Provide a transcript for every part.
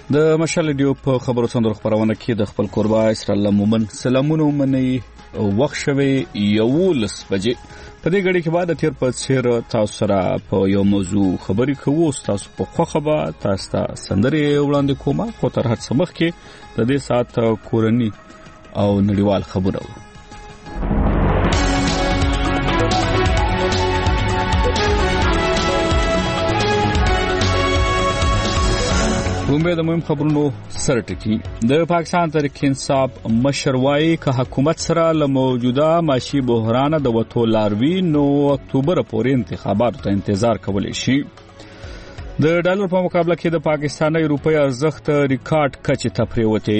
د مشال ډیو په خبرو څنډه خبرونه کې د خپل قربا اسرائیل مومن سلامونه مني وخت شوي 11 بجې په دې غړي کې بعد تیر په سیر تاسو سره په یو موضوع خبري کوو تاسو په خوخه به تاسو ته سندري وړاندې کومه خو تر هڅه مخ کې د دې سات کورنی او نړیوال خبرونه کومه د مهم خبرونو سره ټکی د پاکستان تحریک انصاف مشروعي که حکومت سره له موجوده معاشي بحران د وټو لاروي نو اکتوبر پورې انتخاباتو ته انتظار کولای شي د ډالر په مقابله کې د پاکستاني روپۍ ارزښت ریکارډ کچې ته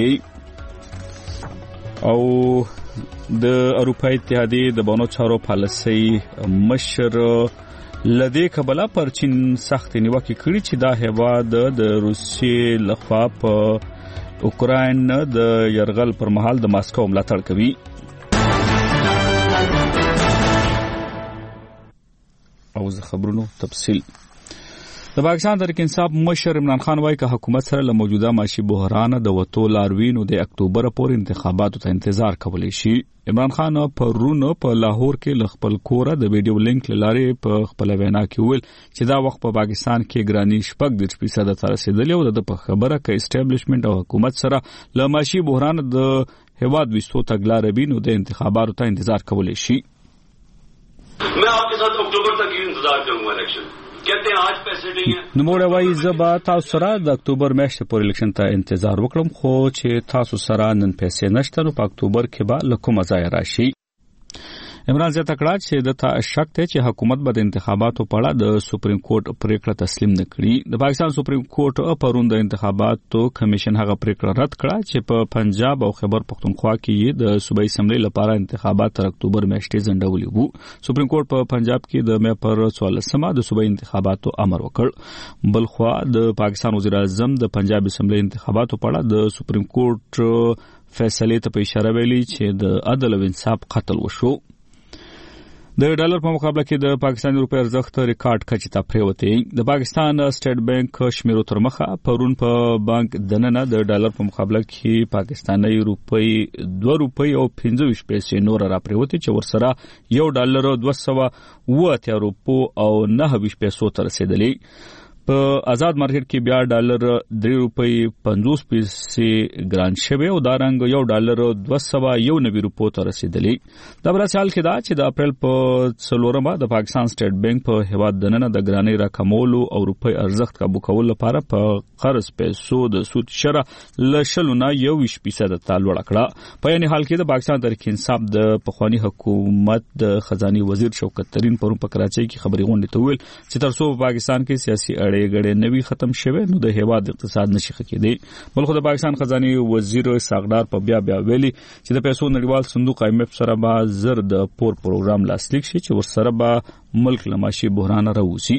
پریوتی او د اروپای اتحادیې د بانو چارو پالیسي مشر لدې کبلا پر چین سخت نیوکه کړې چې دا هیواد د روسیې لخوا په اوکراین د يرغل پر مهال د ماسکو ملاتړ کوي او زه خبرونو تفصیل د پاکستان تحریک انصاف مشر عمران خان وايي چې حکومت سره له موجوده معاشي بحران د وټو لاروینو د اکتوبر پورې انتخاباتو ته انتظار کولی شي عمران خان پرونه په لاهور کې خپل کوره د ویډیو لینک لاره په خپل وینا کې ویل چې دا وخت په پاکستان کې ګرانی شپږ د فیصد تر رسیدلی او د خبره کې اسټابلیشمنت او حکومت سره له معاشي بحران د هواد وستو تګلاربینو د انتخاباتو ته انتظار کولی شي मैं आपके साथ अक्टूबर तक ही इंतजार करूंगा इलेक्शन कहते हैं आज पैसे नहीं है نموړ وایي زبا تاسو سره د اکتوبر میاشتې پورې الیکشن ته انتظار وکړم خو چې تاسو سره نن پیسې نشته نو په اکتوبر کې به لکه مزای راشي عمران زیاته کړه چې د تا شک ته چې حکومت به د انتخاباتو په اړه د سپریم کورټ پریکړه تسلیم نکړي د پاکستان سپریم کورټ پرون د انتخاباتو کمیشن هغه پریکړه رد کړه چې په پنجاب او خیبر پختونخوا کې د صوبایي اسمبلی لپاره انتخابات تر اکتوبر میاشتې ځنډولي وو سپریم کورټ په پنجاب کې د مې پر 14مه د صوبایي انتخاباتو امر وکړ بلخوا د پاکستان وزیر اعظم د پنجاب اسمبلی انتخاباتو په اړه د سپریم کورټ فیصله ته په اشاره ویلي چې د عدل او انصاف قتل وشو د ډالر په مقابله کې د پاکستاني روپۍ ارزښت ریکارډ کچې ته پریوتی د پاکستان سټیټ بانک شمیرو تر مخه پرون په بانک دننه د ډالر په مقابله کې پاکستاني روپۍ 2 روپۍ او 25 پیسې نور را پریوتی چې ورسره $1 280 روپو او 9 پیسو ته رسیدلی په آزاد مارکیټ کې بیا ډالر 3 روپۍ 50 پیسې ګران شوی او دا رنګ $1 290 روپو ته رسیدلی دا بل حال کې دا چې د اپریل په 4مه د پاکستان سټیټ بانک په هواد دننه د ګرانی رقمولو او روپۍ ارزښت کابو کول لپاره په قرض پیسو د سود شره لشلونه 21% ته لوړ کړه په یعنی حال کې د پاکستان تحریک انصاف د پخوانی حکومت د خزاني وزیر شوکت ترين پرون په کراچۍ کې خبري غونډه تویل چې تر څو پاکستان کې سیاسي غړي نوي ختم شوه نو د هیواد اقتصاد نشي خکېدی بلخو د پاکستان خزاني وزیر ساغدار په بیا ویلي چې د پیسو نړیوال صندوق IMF سره به زر د پور پروګرام لاسلیک شي چې ورسره به ملک لماشي بحران راوځي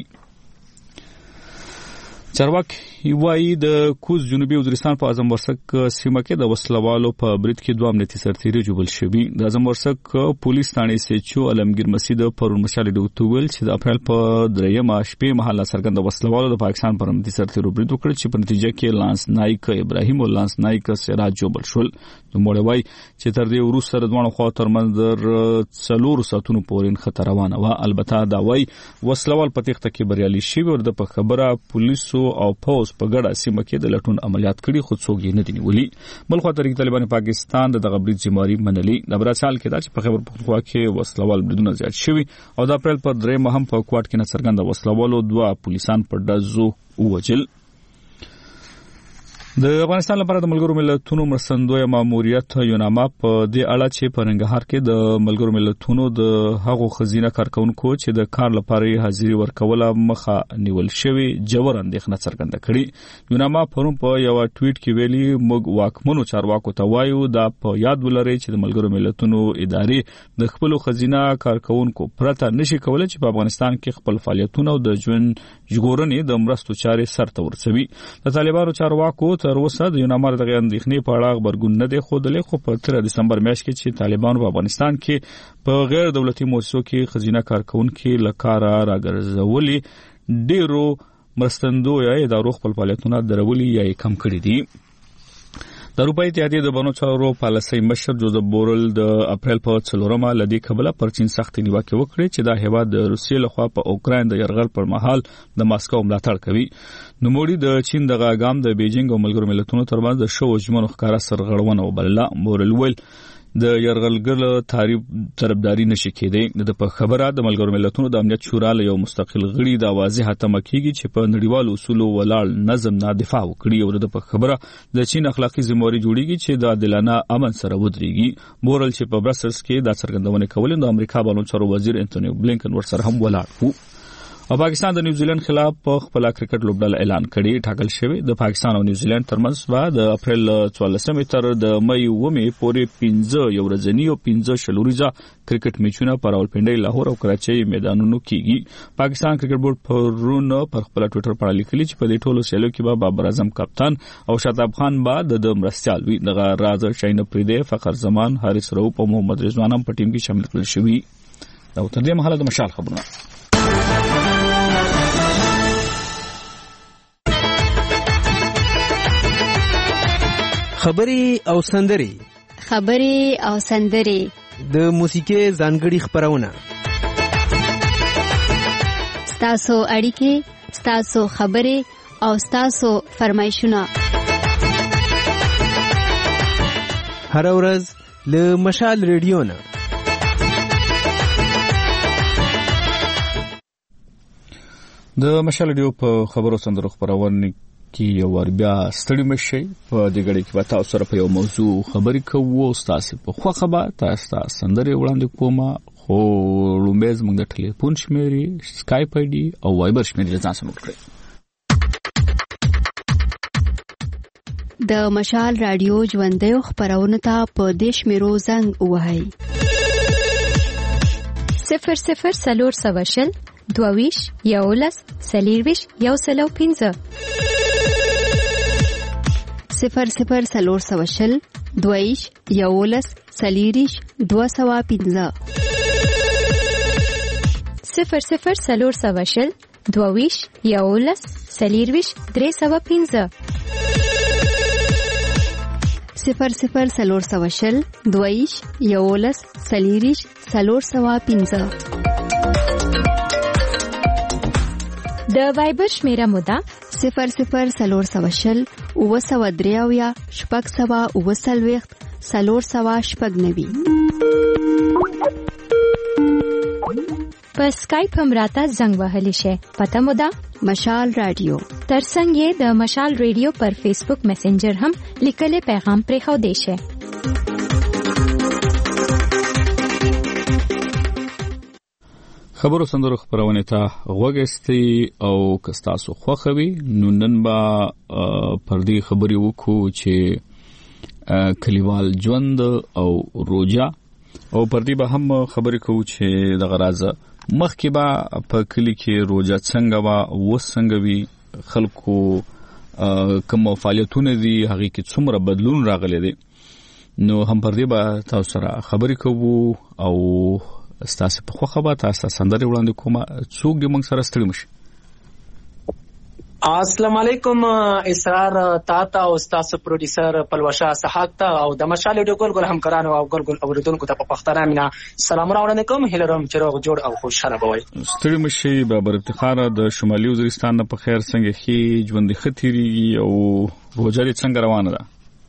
چارواکي وایي د کوز جنوبي وزیرستان په اعظم ورسک سیمه کې د وسلوالو په برید کې 2 امنیتي سرتیري جوړل شوی د اعظم ورسک پولیس ثاني سچو علمگیر مسجد پرون مشال ډوتول چې د اپریل په 3مه شپې مهاله سرګند وسلوالو د پاکستان پر امنیتي سرتیرو برید وکړ چې په نتیجه کې لانس نایک ابراهیم او لانس نایک سراج جوړل شول نو موږ وایي چې تر دې وروسته د دوه خوا ترمنځ 4 ساتونو پورې خطر روانه و البته دا وایي وسلوال په تخته کې بریالي شي ور د خبره پولیسو او پوس په ګډه سیمه کې د لټون عملیات کړي خو څوک یې نه دي نیولي بلخو تحریک طالبان پاکستان د غبرګ ذمہواری منلي د براشال کې دا چې په خیبر پختونخوا کې وسلوال بریدونه زیات شوي او د اپریل پر 3 هم په کوټ کې نڅرګند وسلوالو 2 پولیسان په دزو وجل د افغانستان لپاره د ملګرو ملتونو مرستندوی ماموریت یوناما په دې اړه چې په ننګرهار کې د ملګرو ملتونو د هغو خزینه کارکونکو چې د کار لپاره حاضری ورکوله مخه نیول شوی جوړ اندېښنه څرګنده کړې یوناما پرون په یو ټویټ کې ویلي موږ واکمنو چارواکو ته وایو دا په یاد ولرئ چې د ملګرو ملتونو ادارې د خپل خزینه کارکونکو پرته نشي کولای چې په افغانستان کې خپل فعالیتونه او د ژوند ژغورنې د مرستو چارې سرته ورسوي د طالبانو چارواکو تر اوسه د یوناما د اندېښنې په اړه خبرګون نه دی خوده خو په 3 دسمبر میاشت کې چې طالبان په افغانستان کې په غیر دولتي مؤسسو کې خزینه کارکونکو لکاره راګرځولي ډیرو مرستندویه ادارو خپل فعالیتونه درولي یا کم کړي دي. د اروپای اتحادیې د بانو چارو پالیسي مشر جوزف بورل د اپریل په 4مه لدی کبله پر چین سخت نیوکه وکړه چې دا هیواد د روسیې لخوا په اوکراین د یرغل پر مهال د ماسکو ملاتړ کوي. نوموړي د چین د غاګام د بیجینګ او ملګرو ملتونو ترمنځ د شو ژمنو ښکارا سرغړونه وبلله. بورل ویل د یرغلګر طرفداري نشي کېدی. د په خبره د ملګرو ملتونو د امنیت شورا له یو مستقل غړي د واضحه تمه کیږي چې په نړیوالو اصولو ولاړ نظم نه دفاع وکړي او د په خبره د چین اخلاقی ذمہواری جوړیږي چې د عادلانه امن سره ودرېږي. بورل چې په برسلز کې د څرګندونې کولې د امریکا بانو چارو وزیر انټونی بلینکن ورسره هم ولاړ وو. او پاکستان د نیوزیلند خلاف په خپل کرکټ لوبډله اعلان کړي. ټاکل شوی د پاکستان او نیوزیلند ترمنځ د اپریل 14 تر د مې 1 پورې 15 یو ورځنی او 15 شلوريزه کرکټ میچونه پر راولپنډي، لاهور او کراچۍ میدانونو کېږي. پاکستان کرکټ بورډ پرون پر خپل ټوئیټر باندې لیکلي چې په دې ټولو سیالو کې به بابر اعظم کپتان او شاداب خان بعد د مرستيال وي. دغه راز شاین پریده، فخر زمان، حارث رؤوف او محمد رضوان هم په ټیم کې شامل کړل شوي. دا تر دې مهاله د مشال خبرونه. خبري او سندري د موسیقي ځانګړي خبرونه، ستاسو اړیکې، ستاسو خبرې او ستاسو فرمایشونه هر ورځ له مشال ریډیو نه. د مشال ریډیو په خبرو سندرو خبرونه کې یو ور بیا ستړي مشي په دې غړي کې به تاسو سره په یو موضوع خبرې کوو. تاسو په خوخه به تاسو سندرې وړاندې کومه، خو لومبه زموږ د ټلیفون شمیرې، سکایپ آی ډي او وایبر شمیرې ځان سره نوٹ کړئ. د مشال رادیو ژوندۍ خبرونه ته په دیش میرو زنګ وهاي 00 22 یولس سلیرویش یو سلو 15 00 سلورسوشل 22 یولس سلیریش 215 00 سلورسوشل 22 یولس سلیرویش 315 00 سلورسوشل 22 یولس سلیریش 315 د وایبر شمیره مودا 00 سلورسوشل 903 شپږ سوا 9 سلور سوا شپږ 90. په سکایپ هم راته زنګ وهلی شي. پته مودا مشال رادیو. ترڅنګ یې د مشال ریډیو پر فیسبوک میسنجر هم لیکلي پیغام پرې خو دی شي. خبرو سندرو خبرونه ته غوږستي او کستاسو خوخوي. نو نن با پر دې خبرې وکړو چې کلیوال ژوند او روجا، او پر دې به هم خبرې کوو چې د غرازه مخکې با په کلی کې روجا څنګه وا وسنګ وی، خلکو کوم فعالیتونه دي، هغه کې څومره بدلون راغلي دي. نو هم پر دې به تاسو سره خبرې کوو او ستاسو په خوخه به تاسو سندري وړاندې کومه. څوک دې موږ سره ستړي مشي. السلام علیکم اسرار تاتا او تاسو پروډوسر پلوشا صحاق ته او د مشال ډیو ګل همکارانو او ګل اوریدونکو ته په پښتنه مینا سلام راوړل کوم. هلرم چروغ جوړ او خوشاله بوي. ستړي مشي. بابر افتخار د شمالي وزیرستان په خیر څنګه خي ژوند خطيري او روزاري څنګه روانه ده؟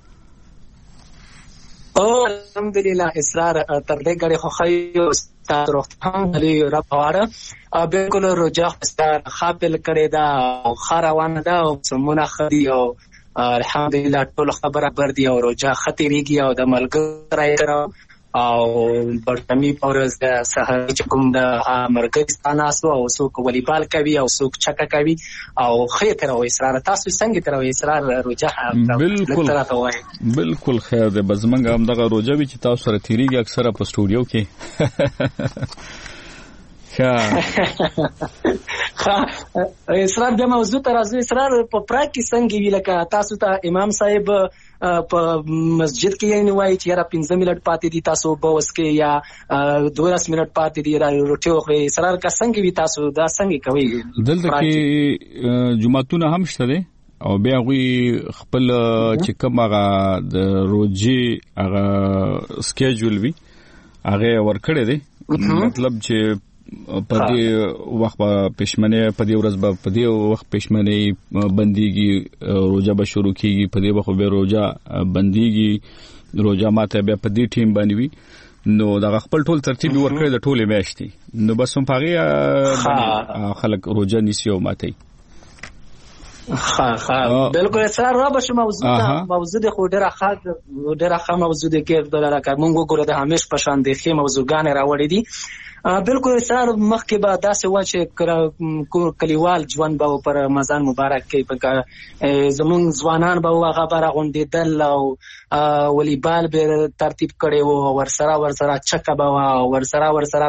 او الحمدلله اسرار تر دې غړي خو خيو تاسو هم علي رب واره بالکل روجا ستار خپل کړي دا خروانه ده او سمونه خدي او الحمدلله ټول خبره بردي او روجا خطرېږي او د ملګری کرو او برتمی پورز د سحر چکم د مرګستانه سو او څوک والیبال کوي او څوک چکه کوي او خیر تر او اسرار تاسو څنګه تر او اسرار روجا بالکل خیر ده. بزمنګ هم دغه روجا وی چې تاسو سره تیریږي اکثره په سټوډیو کې. اسرار د موضوع ترازو اسرار په پراکټیس څنګه وی لکه تاسو ته امام صاحب په مسجد کې یې وایي چې یاره 15 منټ پاتې دي تاسو بوس کې یا 12 منټ پاتې دي روټي خوري اسرار کا څنګه وي تاسو دا څنګه کوي دلته کې جمعتونه هم شته دي او بیا غوي خپل چې کوم هغه د روزي هغه سکیجول وي هغه ورکړی دی مطلب چې په دې وخت پښمنه په دې ورځ په دې وخت پښمنه بنديږي روزه به شروع کیږي په دې وخت به روزه بنديږي روزه ماته بیا په دې ټیم باندې وي نو دا خپل ټول ترتیب ورکړی د ټوله میاشتې نو بس هم پاره خلک روزه نیسي او ماته بالکل سره را بشه موضوع د خو ډیره ښه موضوع د کې د لکه مونږ ګوره د همیش په شان د خې موضوعګان راوړې دي بالکل سره مخکې به داسې و چې کلیوال ژوند به پر رمضان مبارک کې زمونږ ځوانان به هغه به راغونډېدل او والیبال به ترتیب کړی و ورسره چکه به ورسره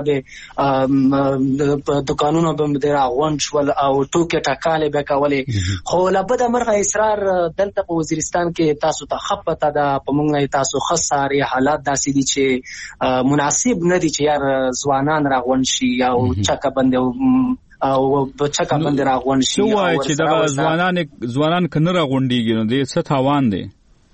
به دکانونه به د راغونډ شول او ټوکې ټکالې به کولې خو له بده مرغه اسرار دلته په وزیرستان کې تاسو ته ښه پته ده په موږ تاسو ښه څارئ حالات داسې دي چې مناسب نه دي چې یار ځوانان راغون شي او چکه بند او چکه بند راغون شي نو وای چې دا ځوانان کنه راغونډيږي نو دې څه تاوان دي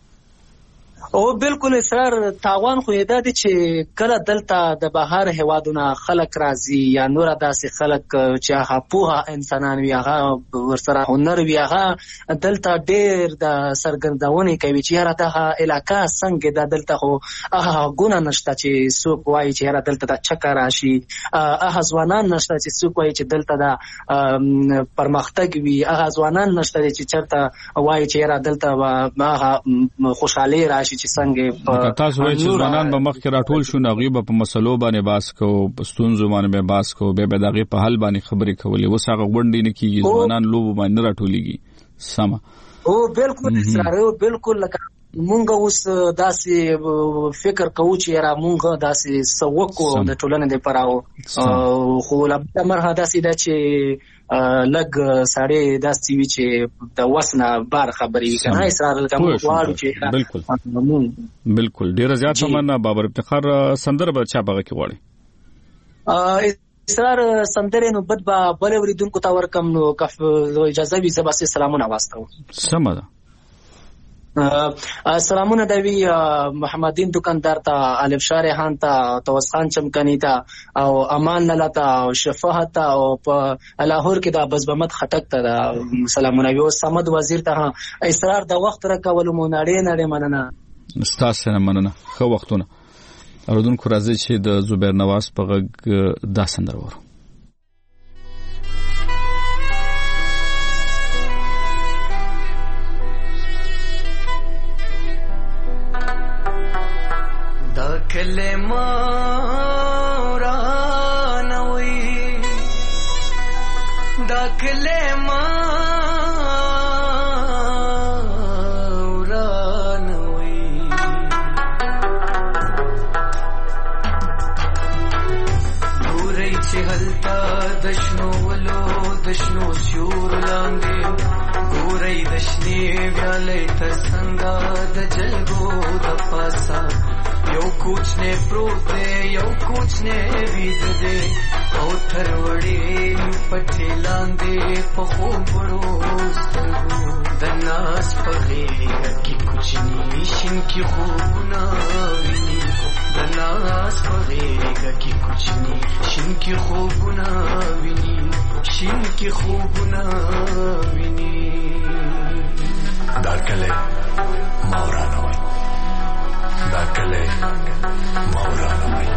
او بالکل اسرار تاوان خو دا دي چې کله دلته د بهر هوادونه خلک راځي یا نور داسې خلک چې هغه پوهه انسانان وي هغه ورسره هنر وي هغه دلته ډېر د سرګردونې کوي چې یاره دغه علاقه څنګه ده دلته خو هغه ګونه نشته چې څوک وایي چې یاره دلته د چکه راشي هغه ځوانان نشته چې څوک وایي چې دلته د پرمختګ وي هغه ځوانان نشته چې چېرته وایي چې یاره دلته هغه خوشحالي راشي چې څنګه تاسو وایي چې ځوانان به مخکې راټول شو نو هغوی به په مسلو باندې بحث کوو په ستونزو باندې به بحث کوو بیا به د هغې په حل باندې خبرې کولې اوس هغه غونډې نه کېږي ځوانان لوبو باندې نه راټولېږي سمه بالکل اسرار بالکل لکه مونږ اوس داسې فکر کوو چې یاره مونږ داسې څه وکړو د ټولنې دپاره خو له مرحه داسې ده چې لږ سړی داسې وي چې د وس نه بار خبرې وي که نه اسرار لکه موږ غواړو چې بالکل ډېره زیاته مننه بابر افتخار سندره به چا په هغه کې غواړئ اسرار سندرې نو بد به بلې اورېدونکو ته ورکړم نو اجازه وي زه به سلامونه واستوم سمه ده سلامونه دوی محمدین دکاندار ته الف شاه ریحان ته توس خان چمکنی ته او امان لاله ته او شفاعت ته او په لاهور کې د بزبمت خټک ته سلامونه وي او صمد وزیر ته اسرار د وخت راکول مو نړۍ مننه ستاسو نه مننه خو وختونه اردوونکو راځي چې د زبیر نواز په غږ دا سندره ورو کلمه رانوي دا کلمه رانوي ګورې چې هلته د شنو ولو د شنو سیور لاندې ګورې د شنې ویالې تر څنګه د جلګو د پاسه یو کوچنی پروت دی یو کوچنی وید دی او تروړې پټې لاندې په خوبړو سترګو د ناز په غېږه کې کوچني شین کې خوبونه ویني د ناز په غېږه کې کوچني شین کې خوبونه ویني شین کې خوبونه ویني دا کله مورانه وای دا کله مورانه وای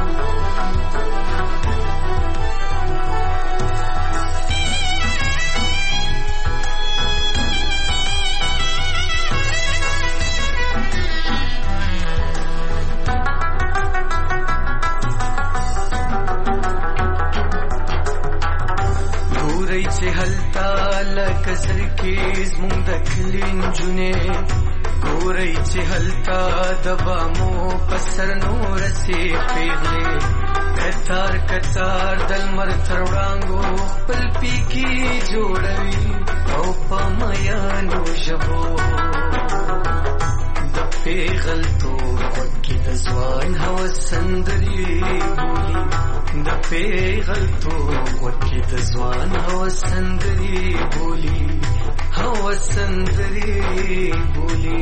چې هلتا لکه سرکیز مونږ د کلي نجونې ګورئ چې هلتا د بامو په سر نورسې پیغلې کتار کتار د لمر تر وړانګو خپل پیکي جوړوي او په میانو ژبو پیغلتوب وکی د ځوان هوس سندرې بولي د پیغلتوب وکی د ځوان هوس سندرې بولي هوس سندرې بولي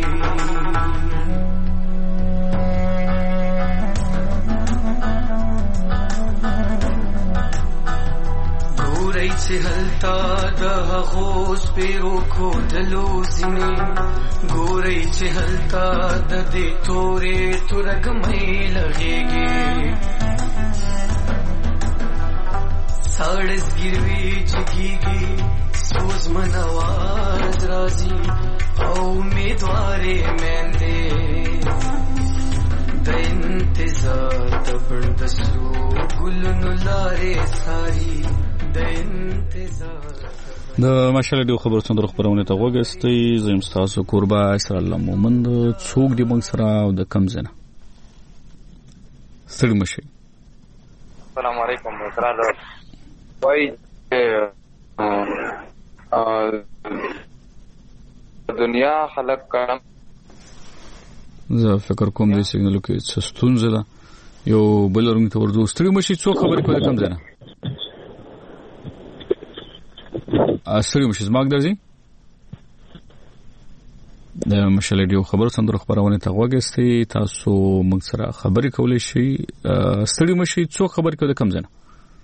ګورئ چې هلته د هغو سپېرو کوټلو ځینې ګورئ چې هلته د دې تورې تورګمۍ لغېږي ساړه زګیروي جګېږي سوزمن اواز راځي او امیدوارې میندې د انتظار د بڼ د سرو ګلونو لارې څاري د انتظار د ماشاء الله خبر څنګه خبرونه ته وګستئ زم تاسو قربا اسرائیل مومند څوک دی موږ سره او د کم زنه ستړي مشي السلام علیکم وتعالى وای دنیا خلق کړم زه فکر کوم دې سیګنال کې څه ستونزه ده یو بل رنګ ته ورځو ستړي مشي څوک خبرې کوي کم زنه ستړي مشي زماګ درځي د مشال ډیو خبر څنګه خبرونه ته وګستئ تاسو موږ سره خبرې کولای شئ ستړي مشي څوک خبرې کوي کم زنه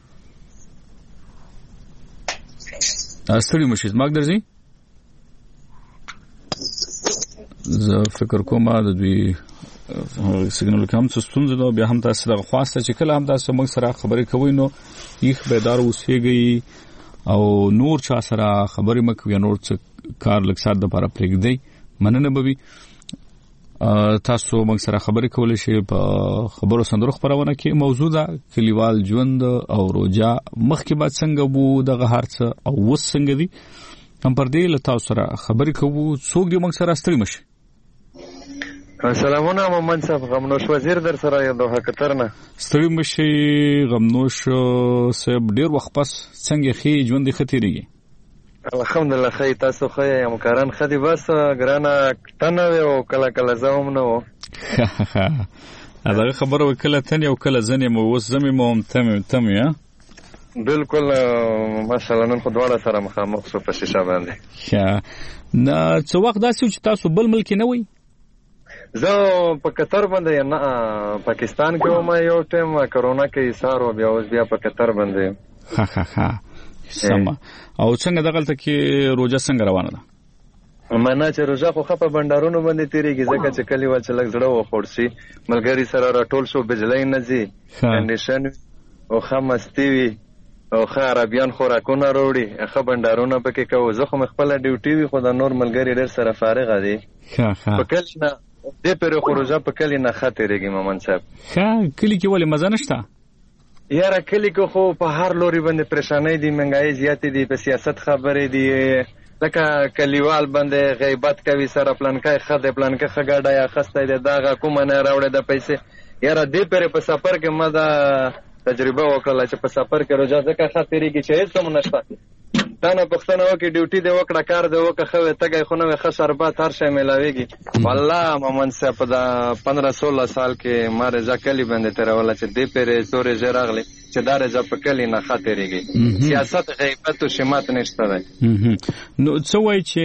ستړي مشي زماګ درځي زه فکر کوم د دوی سیګنال کې هم څه ستونزه ده بیا هم تاسو د خواسته چې کله هم تاسو موږ سره خبرې کوئ نو یخ بیدار اوسېږئ او نور چا سره خبرې مکوي نور څه کار لږ سات د لپاره پرېږدئ مننه به وي تاسو موږ سره خبرې کولای شئ په خبرو سندرو خبرونه کې موضوع ده کلیوال ژوند او روجا مخکې بعد څنګه وو دغه هرڅ او وس څنګه دي هم پر دې له تاسو سره خبرې کوو څوک دې موږ سره ستړي مشي سلامونه محمد صاحب غمنوش وزیر در سره یو دوه کتر نه ستړي مشي غمنوش صاحب ډیر وخت پس څنګه خې ژوند خطرېږي الحمدلله خې تاسو خې یم کارن خدي بس ګرانه تنه او کله کله زوم نو دا خبره وکړه تنه او کله ځنې مو وس زمي مو تم یا بالکل ماشاءالله نن خو دواړه سره مخامخ شو په شیشه باندې نه څو وخت داسې چې تاسو بل ملک نه وي زه په قطر باندې نه پاکستان کې وم یو ټیم کرونا کې ایثار او بیا اوس بیا په قطر باندې سم او څنګه دغلته کې روزه څنګه روانه ده مانا چې روزه خو په بندرونو باندې تیریږي ځکه چې کلی ول چې لږ زړه و خورسي ملګری سره راټول شو بجلی نه زی کنډیشن او خمستی وی او عربیان خوراکونه وروړي خو بندرونو پکې کوو زه خو خپل ډیوټي وی خو د نور ملګری ډېر سره فارغ دي په کلی نه دې پر خروجه په کلی نه خاطرېږي مومن صاحب کلی کې ولې مزه نشته یاره کلی کې خو په هر لوري باندې پریشانای دي منګای زیاتې دي په سیاست خبرې دي لکه کلیوال باندې غیبت کوي سره پلانکای خدای پلانکای خګاډه یا خسته دي داغه کومه نه راوړې د پیسې یاره دې پر په سفر کې مده تجربه وکړه چې په سفر کې روزه ځکه خاطرېږي چې هیڅ هم نشته دا نه پښتنه وکي ډیوټي دی وکړه کار دی وکړه خو تګای خو نه ښه شربت هر شی ملاويږي والله مومن صاحب دا 15-16 سال کې ماره ځکلی باندې ترول چې دې پرې سورې زراغلي چې دار ځ په کلی نه خاطرېږي سیاست غیبت او شمات نشته ده نو څه وای چې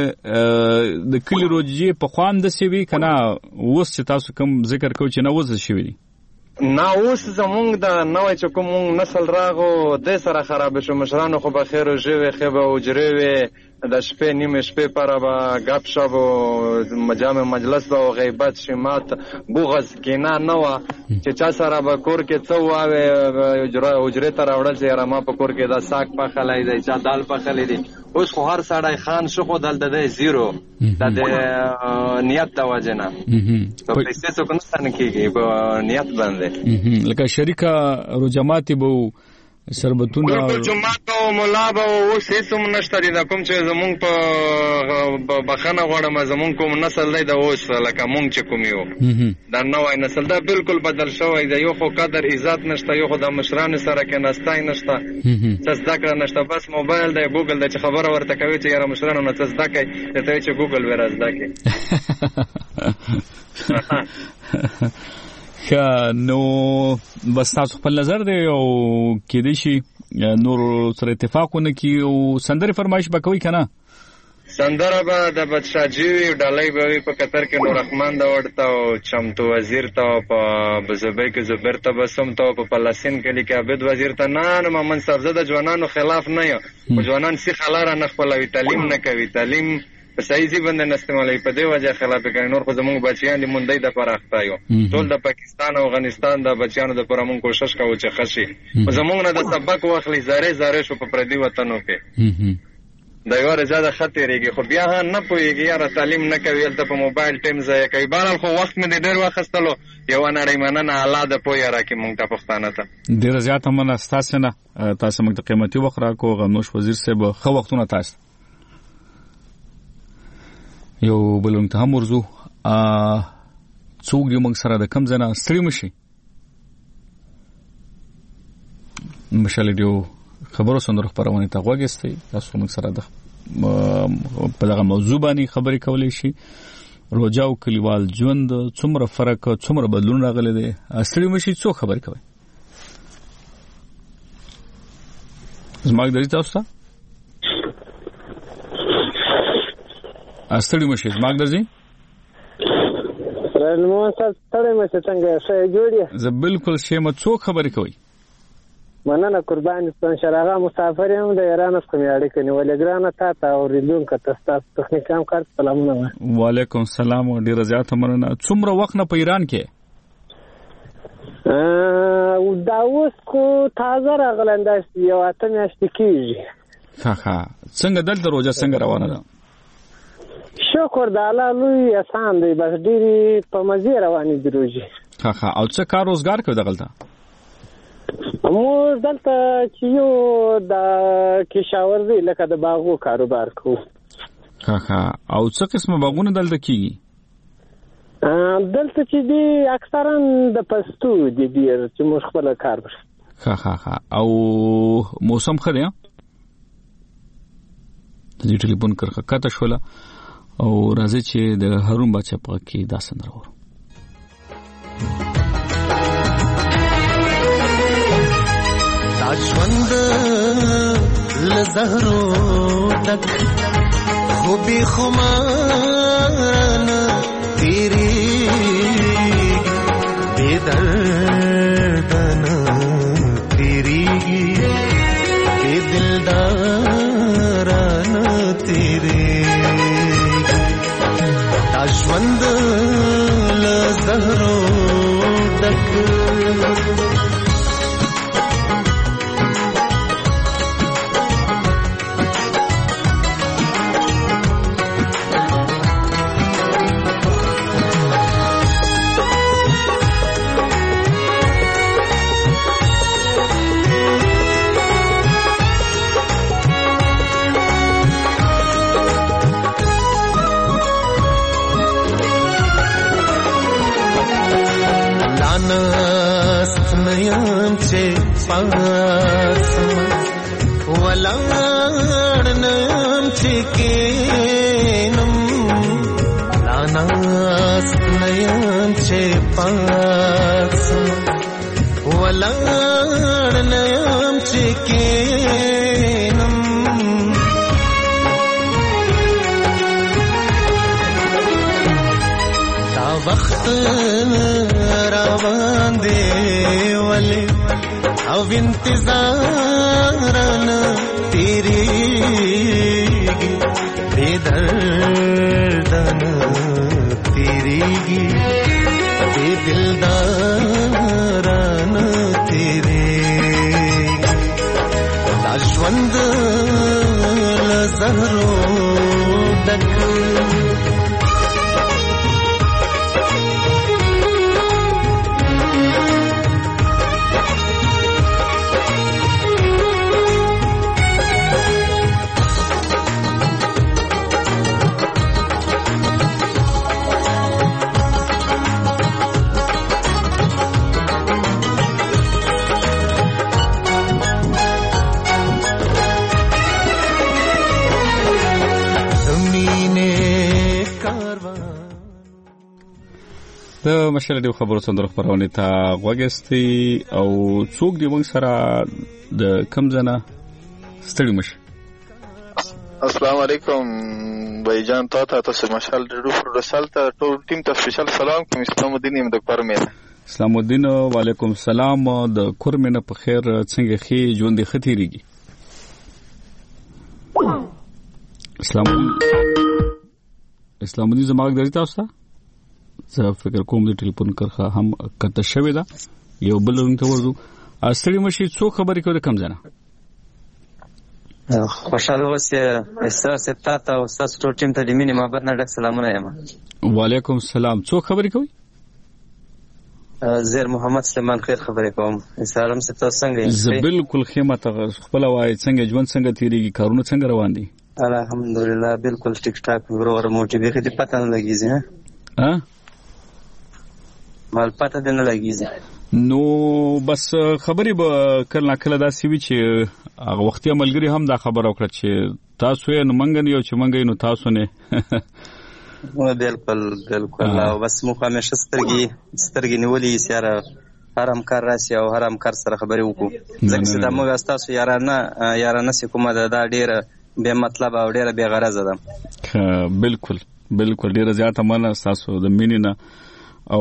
د کلی روجي په خواند سوي کنه وس چې تاسو کوم ذکر کوئ چې نه وز شوی دي نه اوس زمونږ د نوې چې کوم نسل راغو د سره خراب شو مشرانو خو به خیر او ژوي خبه او جریوي د شپې نیمه شپې پر به غپ شپ او مجامع مجلس به غیبت شمات بوغز کینا نه و چې چا سره به کور کې څو واوي اجره تر اورل چې ما په کور کې دا ساک په خلای دی چا دال په خلای دی اوس خو هر سړی خان شو خو دل د زیرو د نیت د وجنه ته پیسې څو کنه ستنه کیږي په نیت باندې لکه شریکه رجماتي بو شربتونه جمعه او مولا به اوس هیڅ هم نشته دي کوم چې زمونږ په بخنه غواړم زمونږ کوم نسل دی د اوس لکه مونږ چې کوم یو دا نوې نسل دا بالکل بدل شوی دی یو خو قدر عزت نشته یو خو د مشرانو سره کې نستای نشته څه ذکر نشته بس موبایل دی ګوګل دی چې خبره ورته کوي چې یاره مشرانو نه څه ذکر ته چې ګوګل ورځ دکې نو بس تاسو خپل نظر دی او کې دي شي نور سره اتفاقونه کی او سندري فرمایش بکوي کنه سندره به د بادشاہجی ډالۍ به په قطر کې نور رحمان دا ورته او چمتو وزیر ته په بزبې کې زبر ته بسم ته په فلسطین کې لیکي عبد وزیر ته نه محمد صاحبزاده ځوانانو خلاف نه یو ځوانان سي خلاره نه خپلوي تعلیم نه کوي تعلیم په صحیح ځای باندې نستعمالوي په دې وجه خلاف کوي نور خو زموږ بچیان دي مونږ د پراخته یو ټول د پاکستان او افغانستان د بچیانو د پر مونږ کوشش کوو چې خشي زموږ نه د سبق واخلي زاره شو په پردي وطنو کې دا یو زیاده خطرېږي خو بیا نه پوهېږي یاره تعلیم نه کوي هلته په موبایل ټایم ضایع کوي بهرحال خو وخت مې د ډېر واخیستلو یوه نړۍ مننه الله د پوهې راکړي مونږ ته پښتانه ته ډېره زیاته مننه ستاسې نه تاسو موږ ته قیمتي وخت راکړو غنوش وزیر صاحب ښه وختونه تاسو یو بل ته هم ورځو څوک یو موږ سره د کم ځای نه ستړي مشي مشال ډیو خبرو سندرو خبرونه ته غوږستئ تاسو موږ سره د په دغه موضوع باندې خبرې کولای شي روجا او کلیوال ژوند څومره فرق څومره بدلون راغلی دی ستړي مشي څو خبرې کوي زموږ درې تاسو ته ستړي مشي زموږ درځي رنمو تاسو ستړي مشي څنګه ښه جوړی زه بالکل شیمه څو خبرې کوي مننه قربان ستاسو شراغه مسافر یم د ایران څخه مې اړیکه نیولې ګرانه تا اوریدونکو ته تاسو تخنیک هم کار سلامونه وعلیکم السلام ډیره زیاته مننه څومره وخت نه په ایران کې دا اوس خو تازه راغلم دا یو اته میاشتې کېږي ښه څنګه دلته روزه څنګه روانه ده شکر د الله لوی احسان دی بس ډېرې په مزې روانې دي روژې ښه او څه کار روزګار کوي دغلته موږ دلته چې یو د کشاورزي لکه د باغو کاروبار کوو ښه او څه قسمه باغونه دلته کېږي دلته چې دی اکثرا د پستو دي ډېر چې موږ خپل کار وکړو ښه او موسم ښه دی د ټلیفون کرخه کاته شوله او راځي چې د هارون بچا په کې دا سندره ورو ژوند لزهرو تک خوبی خمارن تیری بیدردن تیری بی دلدارن تیری ژوند لزهرو تک پاسم ولانم چکینم لاناس نیم چه پاسم ولانم چکینم تا وقت روان دی ولی او انتظارن تیریگی بے دردن تیریگی بے دلدارن تیریگی دا ژوند لزهرو ډک د مشال دی خبرو څنګه خبرونه ته غوګستي او څوک دی موږ سره د کم زنه ستړي مش. السلام علیکم بھائی جان، تاسو مشال ډیرو پروډوسر ته ټول ټیم ته سپیشل سلام کوم. اسلام الدین یم د کورمه. اسلام الدین وعلیکم السلام. د کورمه په خیر څنګه خي ژوند خطرېږي؟ اسلام الدین زما غږ تاسو ته زه فکر کوم د ټلیفون کرخه هم کته شوې ده. یو بل ورته ورغو استړي مشي څو خبرې کوي کم ځنه. خوشاله اوسه احساس ته او تاسو ټول ټیم ته د مینې محبت نه ډک سلامونه یم. وعلیکم السلام. څو خبرې کوي؟ زیر محمد سلیمان خیر خبرې کوم. سلام ستاسو څنګه یې؟ زه بالکل خیمه ته خپل وای څنګه ژوند څنګه تیریږي، کارونه څنګه روان دي؟ الحمدلله بالکل ټیک ټاک ورور موټیویټ دي، پته نه لګیږي. ها مال پته نه لګیږي. نو بس خبرې به کله کله دا سوي چې هغه وختي عملګری هم دا خبر وکړه چې تاسو یې نو منګ نه یو چې منګ نو تاسو نه. بالکل او بس مو همیشه سترګې نیولې سیاره هر همکار راسي او هر همکار سره خبرې وکړو. ځکه چې دا موږ تاسو یارانه سې کومه دا ډیره بے مطلب او ډیره بے غرضه ده. بالکل ډیره زیاته مننه تاسو د مینې نه او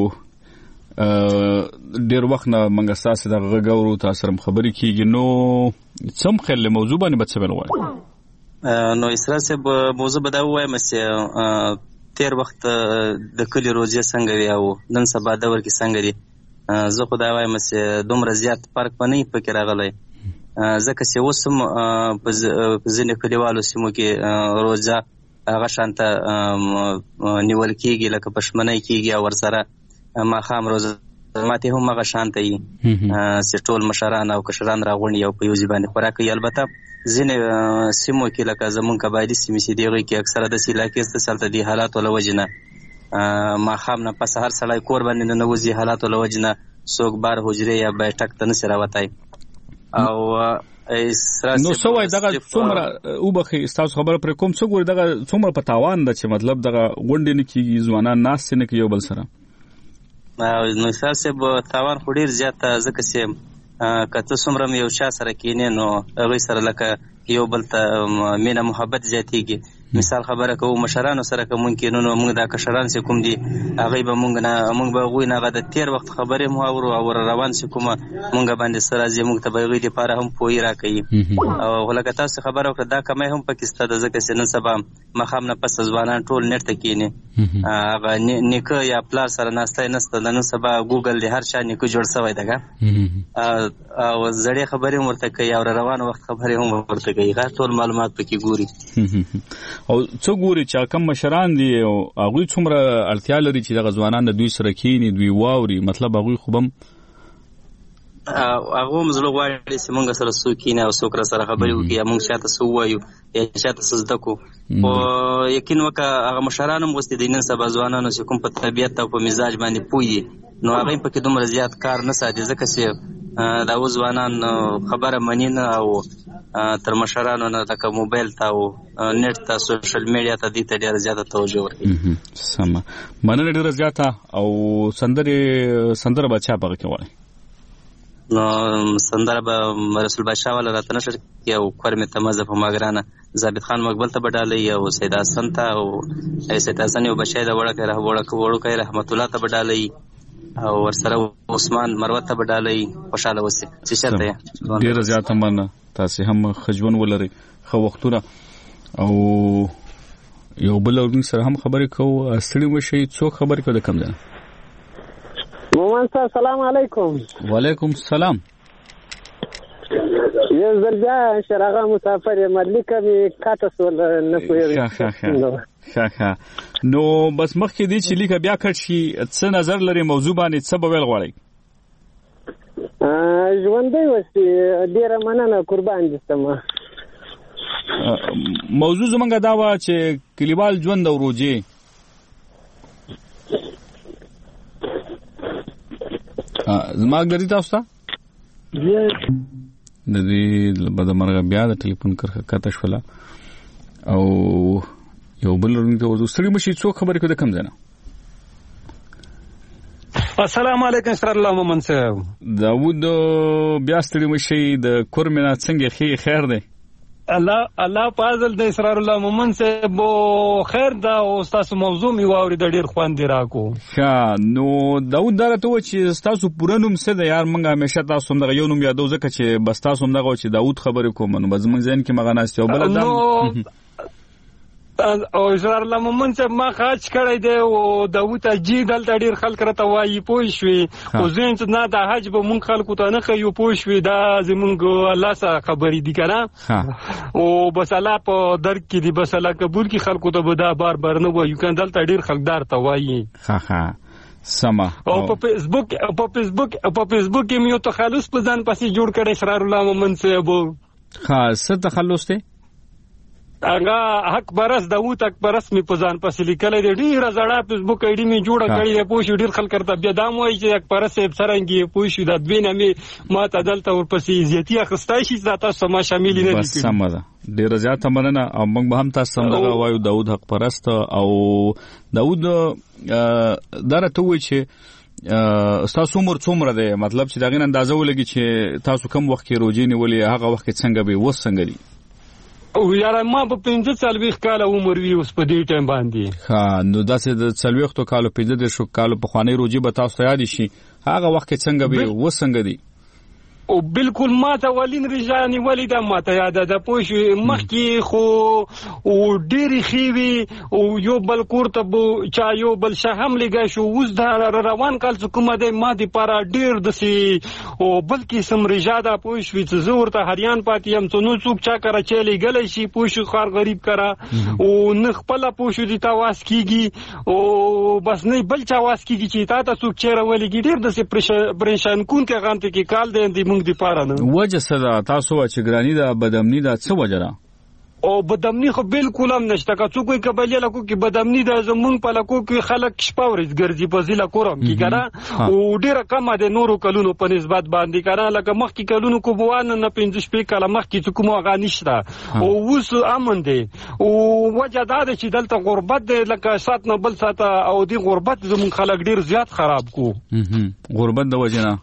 ډیر وخت نه منګه تاسو د غږورو تاسو سره خبرې کیږي. نو څم خل موضوع باندې بچبل وای نو اسرا صاحب موضوع به دا وایم چې تیر وخت د کلی روزي څنګه وی او نن سبا د ورکی څنګه دي. زه خدای وایم چې دومره زیات فرق پنه پکې راغلی ځکه چې اوسم په ځینې کلیوالو سیمو کې روزه هغه شانته نیول کېږي لکه پښمنۍ کېږي او ورسره ماښام روزه ماته هم هغه شانته وي چې ټول مشران او کشران راغونډي او په یو ځای باندې خوراک کوي. البته ځینې سیمو کې لکه زمونږ قبایلي سیمې چې دغه کې اکثره د علاقې ستاسو د حالات ول وجنه ماښام نه پس هر سړی کور باندې نه وځي، حالات ول وجنه څوک بار حجره یا بیٹک ته نه سره وتاي او نو سو وای دغه څومره وبخي تاسو خبر پر کوم څو ګور دغه څومره په تاوان ده چې مطلب دغه غونډې نه کیږي، ځوانان ناس نه کوي بل سره. نو تاسو به تاوان خوري زیات ځکه چې کته څومره یو چا سره کینې نو هغه سره لکه یو بل ته مینه محبت زیاتېږي. مثال خبره کوو مشرانو سره کوم کینونو موږ دا کشران سي کوم دي هغه به موږ به غوي نه غد تیر وخت خبره مو او روان سي کوم موږ باندې سره زی موږ ته به غوي دي لپاره هم پوي را کوي او ولکه تاسو خبره وکړه دا کمه هم پاکستان د ځکه چې نن سبا مخام نه پس ځوانان ټول نت ته کینی هغه نیکه یا پلار سره ناشته نسته نن سبا ګوګل دی هر شا نیکه جوړ شوی دغه او زړې خبرې ورته کوي او روان وخت خبرې هم ورته کوي ټول معلومات پکې ګوري. او څو ګوري چې کوم مشران دي او هغه څومره اړتیا لري چې د ځوانان د دوی سره کینی دوی واوري مطلب هغه خوبم هغه مزلو غواړي چې موږ سره سوکینه او سوکر سره خبرې وکړي موږ شاته سو وایو یا شاته سزدکو او یقین وکړه هغه مشران هم غوستي دي نن سبا ځوانانو چې کوم په طبيعت او په مزاج باندې پوي نو هغه پکې دومره زیات کار نه ساتي ځکه چې دا ځوانان خبره مني نه او تر مشرانو نه د موبایل ته او نت ته سوشل میډیا ته دي ته ډیر زیاته توجه ورکړي. سم مننه ډیر زیاته او سندره بچا پغه کوي نو سندره به رسول بادشاہ ولا راته نشر کې او کورمه تمزه په ماګرانه ثابت خان مقبل ته بدالې او سید حسن ته او سید حسن او بشیر وړکه رحمت الله ته بدالې او ورسره عثمان مروت ته بدالې خوشاله وسی چې شته ډیر زیاته مننه تاسو هم خجون ولري خو وختونه او یو بل ورن سره هم خبرې کوو استړي وشي څو خبرې کوي کم ده. مومن صاحب سلام علیکم. وعلیکم السلام. یو زلجا شراغه مسافر مدلیکه می کاټس ول نه کوي. ښه نو بس مخکې دې چې لیکه بیا کټ شي څه نظر لري موضوع باندې څه به ویل غواړي؟ ژوندۍ وسي ډیره مننه قربان دي سم. موضوع زمونږ دا و چې کلیوال ژوند او روزي زما غړي تاسو ته د دې بده مرغه بیا د ټلیفون کرخه کته شولا او یو بل ورته ورته ستړي مشي څو خبرې کوي کم ځنه السلام علیکم اسرار الله مومن صاحب. داوود بیا ستړي مشي د کورمنا څنګه خیر دی؟ الله فضل د اسرار الله مومن صاحب خیر دا او تاسو موضوع می واوري د ډیر خوان دی راکو. ښه نو داوود درته و چې تاسو پورنوم څه د یار منګه همیشه تاسو هم یو نوم یادو ځکه چې بس تاسو هم دغه چې داوود خبرې کوم نو بزمن ځین کې مغناست یو بل او اسرار الله مومن صاحب ما خاص کړی دی او داوود اجي دلته ډیر خلک راته وایي پوه شوي او زین چې نه د حج به مونږ خلکو ته نه خیو پوه شوي دا زمونږ الله سره خبرې دي کنه او بس الله په درک کې دي بس الله قبول کی خلکو ته به دا بار نه وایي کنه دلته ډیر خلکدار ته وایي. سما او په فیسبوک کې مې یو تخلص په ځان پسې جوړ کړی اسرار الله مومن صاحب. خاص تخلص ته هغه حق برس داوود حق برس می په ځان پسې لیکلې دی ډیر زړه فیسبوک آی ډی می جوړه کړې ده پوه شو ډیر خلک ورته بیا دا موایي چې حق برس صاحب سرنګي پوه شو د دوینه می ما ته دلته ورپسې عزتي اخستای شي تاسو ما شامل نه دي. بس سم ده ډیر زیاته مننه او موږ به هم تاسو څنګه وایو داوود حق پرست او داوود درته وایي چې تاسو عمر څومره دی مطلب چې دا غن اندازه ولګي چې تاسو کم وخت کې روزي نیولې هغه وخت څنګه به وسنګ دي؟ او یاره ما په 45 کال عمر وی اوس په دې ټیم باندې. ها نو داسې د 40 کالو 15 کالو په خواني روزي به تاسو یاد شي هغه وخت څنګه به وسنګ دي؟ او بالکل ما ته ولین رجانی ولیدا ما ته یاد ده پوه مخکې خو او ډېری خېوي او یو بل کوړه بو چا یو بل شهم لګا شو اوس دا روان کال کومه ده ما دي پارا ډېر دسي او بلکې سم رجاده پوه شو چې زور ته هریان پاتې هم څو څوک چا کرا چلی غلې شي پوه شو خار غریب کرا او نه خپل پوه شو دي تاواس کیږي او بس نه بل چا واس کیږي چې تا ته څوک چیرې ولګي ډېر دسي پریشان کون کې غانته کې کال دی دی پاره نه وجه صدا تاسو چې ګرانی دا بدامنی دا څه وجه ده؟ او بدامنی خو بالکل هم نشته که څوک یې قبایل لکو کې بدامنی د زمون په لکو کې خلک شپه ورځ ګرځي په ځله کورم کې کنه او ډیره کمه ده نورو کلونو په نسبت باندې کنه لکه مخکې کلونو کو بوانه نه 15 کاله مخکې څوک مو غا نشته او اوس امن دي او وجه دا ده چې دلته غربت ده لکه سات نه بل سات او دی غربت زمون خلک ډیر زیات خراب کو غربت د وجه نه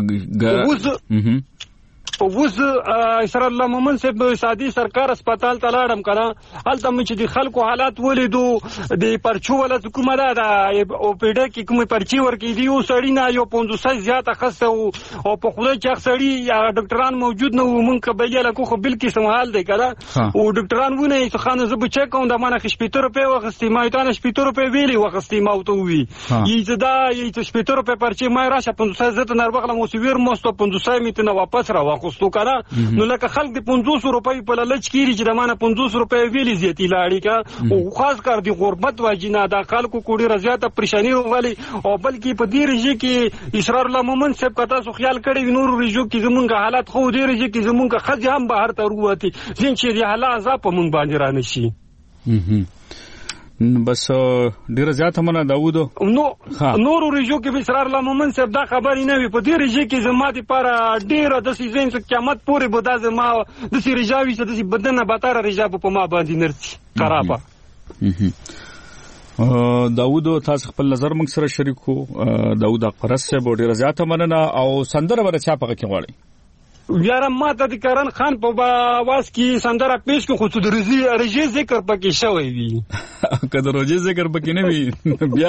اوس اسرار الله مومن صاحب سادي سرکار هسپتال ته لاړم کنه هلته مې چې د خلکو حالات ولیدو د پرچو ولا کومه ده او پیډه کې کومه پرچی ورکې دی او سړی نه یو 500 زیاته خسته او په خدای چې سړی یا ډاکټران موجود نه و مونږ قبایل لکو خو بلکې سمحال دی کنه او ډاکټران ونه چې خانه زب چک کوم د مانه 70 روپے وغستې ما ته 70 روپے ویلي وغستې ما ته وی یی دا یی 70 روپے پرچی ما راشه 500 زته نربغله مو سویر مستو 500 میته نه واپس را واخستو کنه نو لکه خلک د 500 روپے په لچ کیږي چې د مانه 500 روپے ویلي زیاتی لاړی کا او خاص کر دی غربت واجینا د خلکو کوډی رضایت پریشانی وغلی او بلکې په دې رژه کې اسرار الله مومن صاحب کتا سو خیال کړی نور رژو کې زمونږ حالات خو دې رژه کې زمونږ خځه هم بهر ته وروتي زین چې دی حالات عذاب په مونږ باندې را نشي بس ډیر زیات منه داوود نو نور رژو کې اسرار الله مومن صاحب دا خبرې نه وي په دې رژه کې زما دي پر ډیر د سیزن څخه قیامت پورې بودا زما د سی رژاوي څه د بدنه باتاره رژا په ما باندې نرسي خرابه داوود تاسو خپل نظر موږ سره شریکو داوود اقرس صاحب ډیر زیات مننه او سندره ورچا پکې غواړي یاره ما ته د کرن خان په आवाज کې سندره پیش کو خو د رژې ذکر پکې شوی وي که د رژې ذکر پکې نه وي بیا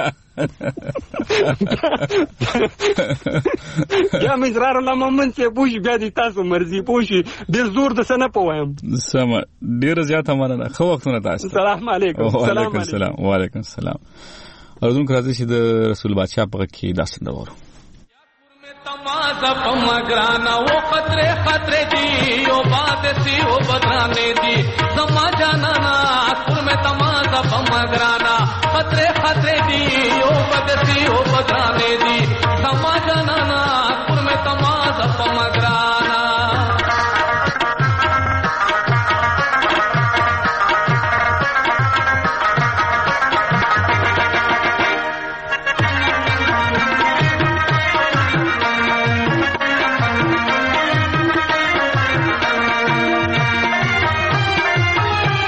مې اسرار الله مومن صاحب پوښ بیا د تاسو مرزي پوښ ډېر زور د سنه پوهم سم ډېر زیاته مننه خو وختونه تاسو السلام علیکم وعلیکم السلام وعلیکم السلام ارزو راځي چې د رسول بادشاہ په کې داسې دورو तमाजा पमगराना वो खतरे खतरे दी ओ बात सी ओ बदराने दी समा जाना ना सुर में तमाजा पमगराना खतरे खतरे दी ओ बात सी ओ बदराने दी समा जाना ना सुर में तमाजा पमगराना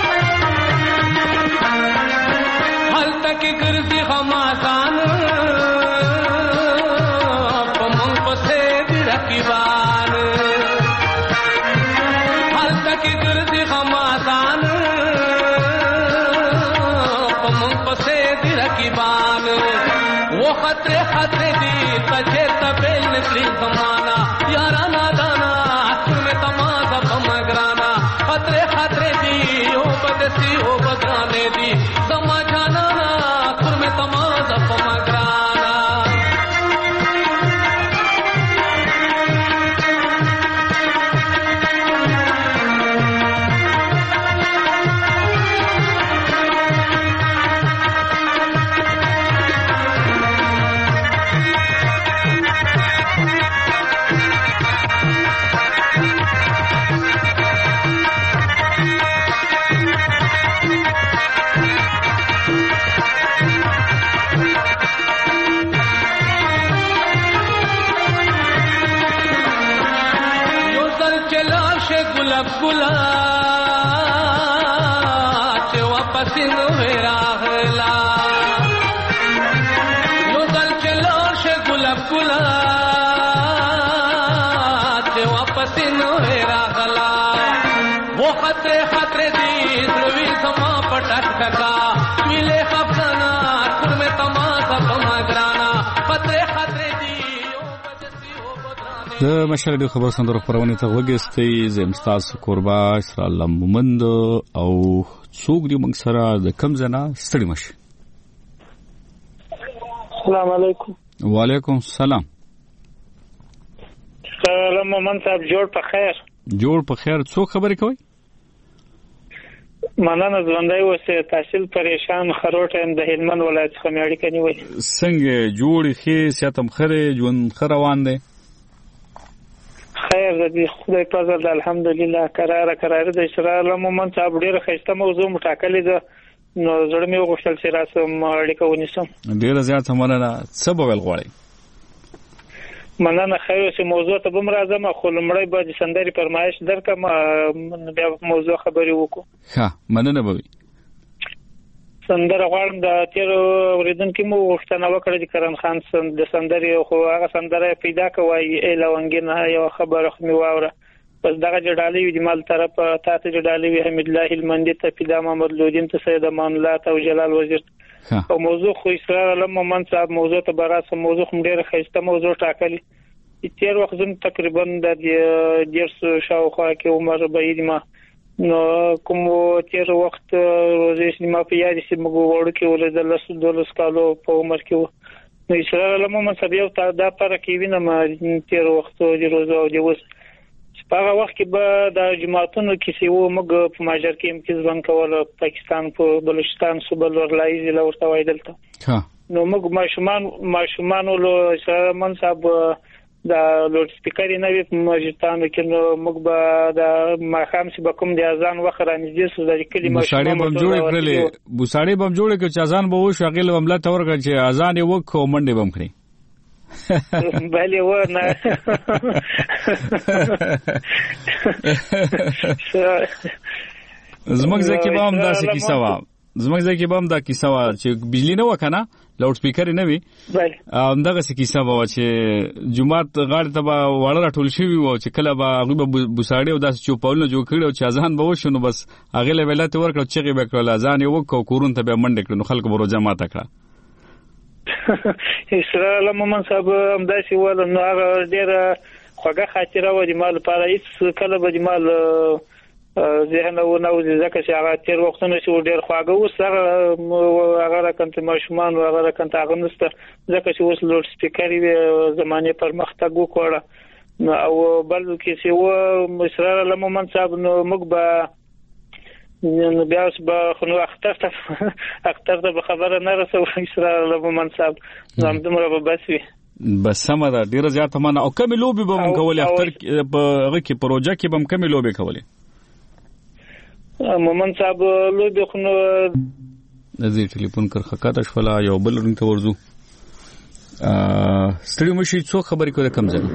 गिरती खमासान خطرے خطرے دی تجھے تبیل نکلی زمانہ یارا نادانا تمہیں تمازہ بمگرانا خطرے خطرے دی او بدسی او بدرانے دی زما جانانا تمہیں تمازہ بمگرانا गुला चे वापस रागला यो दल चलो शे गुला चे वापस रागला वो खतरे खतरे दी ध्रुवी समा पटक टका मिले खफना खुद में तमाशा बमगराना खतरे खतरे दी د مشال د خبر سندرو خبرونه ته وګستې زم تاسو قربا اسرائیل مومند او څوک دی موږ سره د کم زنا ستړي مشه. السلام علیکم. وعلیکم السلام. سلام مومند صاحب جوړ په خیر. جوړ په خیر. څوک خبرې کوي؟ مننه ژوندۍ اوسه. تحصیل پریشان خروټ هم د هلمند ولایت څخه مې اړیکه نیولې. څنګه جوړې خې سیاتم خره ژوند خروان دی؟ خیر دې خدای په فضل الحمدلله قرار د اسرائیل مومند صاحب ډیره خسته موضوع مټاکلې ده نو زړه مې وغوښتل چې راسم اړیکه ونیسم. ډیره زیاته مننه. څه به ول غواړئ؟ مننه. خیر چې موضوع ته بم راځم خو لمړی به د سندري فرمایش درکم بیا موضوع خبري وکړو. ها مننه به سندره غواړم د تیر اوریدونکو مو وختنه وکړه چې کرن خان د سندري خو هغه سندره پیدا کوي الوانګنه یو خبره خو می واوره بس دغه جړالي وي د مال طرف ته جړالي وي حمید الله المندي ته پیدا محمد لودین ته سید امان الله ته جلال وزیر او موضوع خو اسرائیل مومند صاحب موضوع ته براسه موضوع هم ډیره خسته موضوع ټاکلی تیر وخت زم تقریبا د درس شاوخوا کې عمر بعید ما نو کوم تیر وخت روزي سیمه په یاد سي موږ وړو کې ولې د لس کالو په عمر کې نو اسرائیل مومند صاحب یو تا دا پر کې وینم تیر وخت د روزو او د وس په هغه وخت کې به د جماعتونو کې سی وو موږ په ماجر کې امتیاز ورکړ کول پاکستان په بلوچستان صوبه لورلایز لورته وایدلته نو موږ ماشومان له اسرائیل مومند صاحب دا لوډ سپیکر نه وي په ماجستان کې نو موږ به د ماخام سی بکم د اذان وخت رانږدې سو د کلی ماشومان بم جوړ کړل بوساړي بم جوړ کړ چې اذان به و شغل عمله تور کړ چې اذان یې وکړو منډه بم کړی بله ورنه زموږ ځکه به هم داسې کیسه و زموږ ځکه به هم دا کیسه و چې بجلی نه وکنه لاوډ سپیکر نه وي دغه څه کیسه و چې جمعات غاړه ته به وړه راټول شي او چې کله به هغه به بوساړي او داسې چوپولونه جوړ کړي او چې اذان به وشو نو بس هغه له ولایت ورکړ چې به کړل اذان یې وکړو کورون ته به منډه کړو خلک به روزه ماته کړه اسرائیل مومند صاحب همداسې ول نو هغه ډیره خوږه خاطره و د مال لپاره هیڅ کله به د مال ذهن او نو ځکه چې هغه تیر وختونه چې ډیر خواږه اوس هغه راکنت ماشومان او هغه راکنت هغه نسته ځکه چې اوس لوډ سپیکر وي زمانه پرمختګ وکړه او بل کې چې و اسرائیل مومند صاحب نو موږ به نو بیا اوس به خو اختر ته خبره نه رسو اسرائیل مومند صاحب زم دومره به بس وي بس سم ده ډیره زیاته منه او کمی لوبي به هم کولې اختر په هغه کې پروژه کې به هم کمی لوبي کولې مومند صاحب لوبي خو نو زه ټلیفون کړ خکاته شولا یو بل رنګ ته ورزو ستړي مشي څو خبرې کوي کم ځای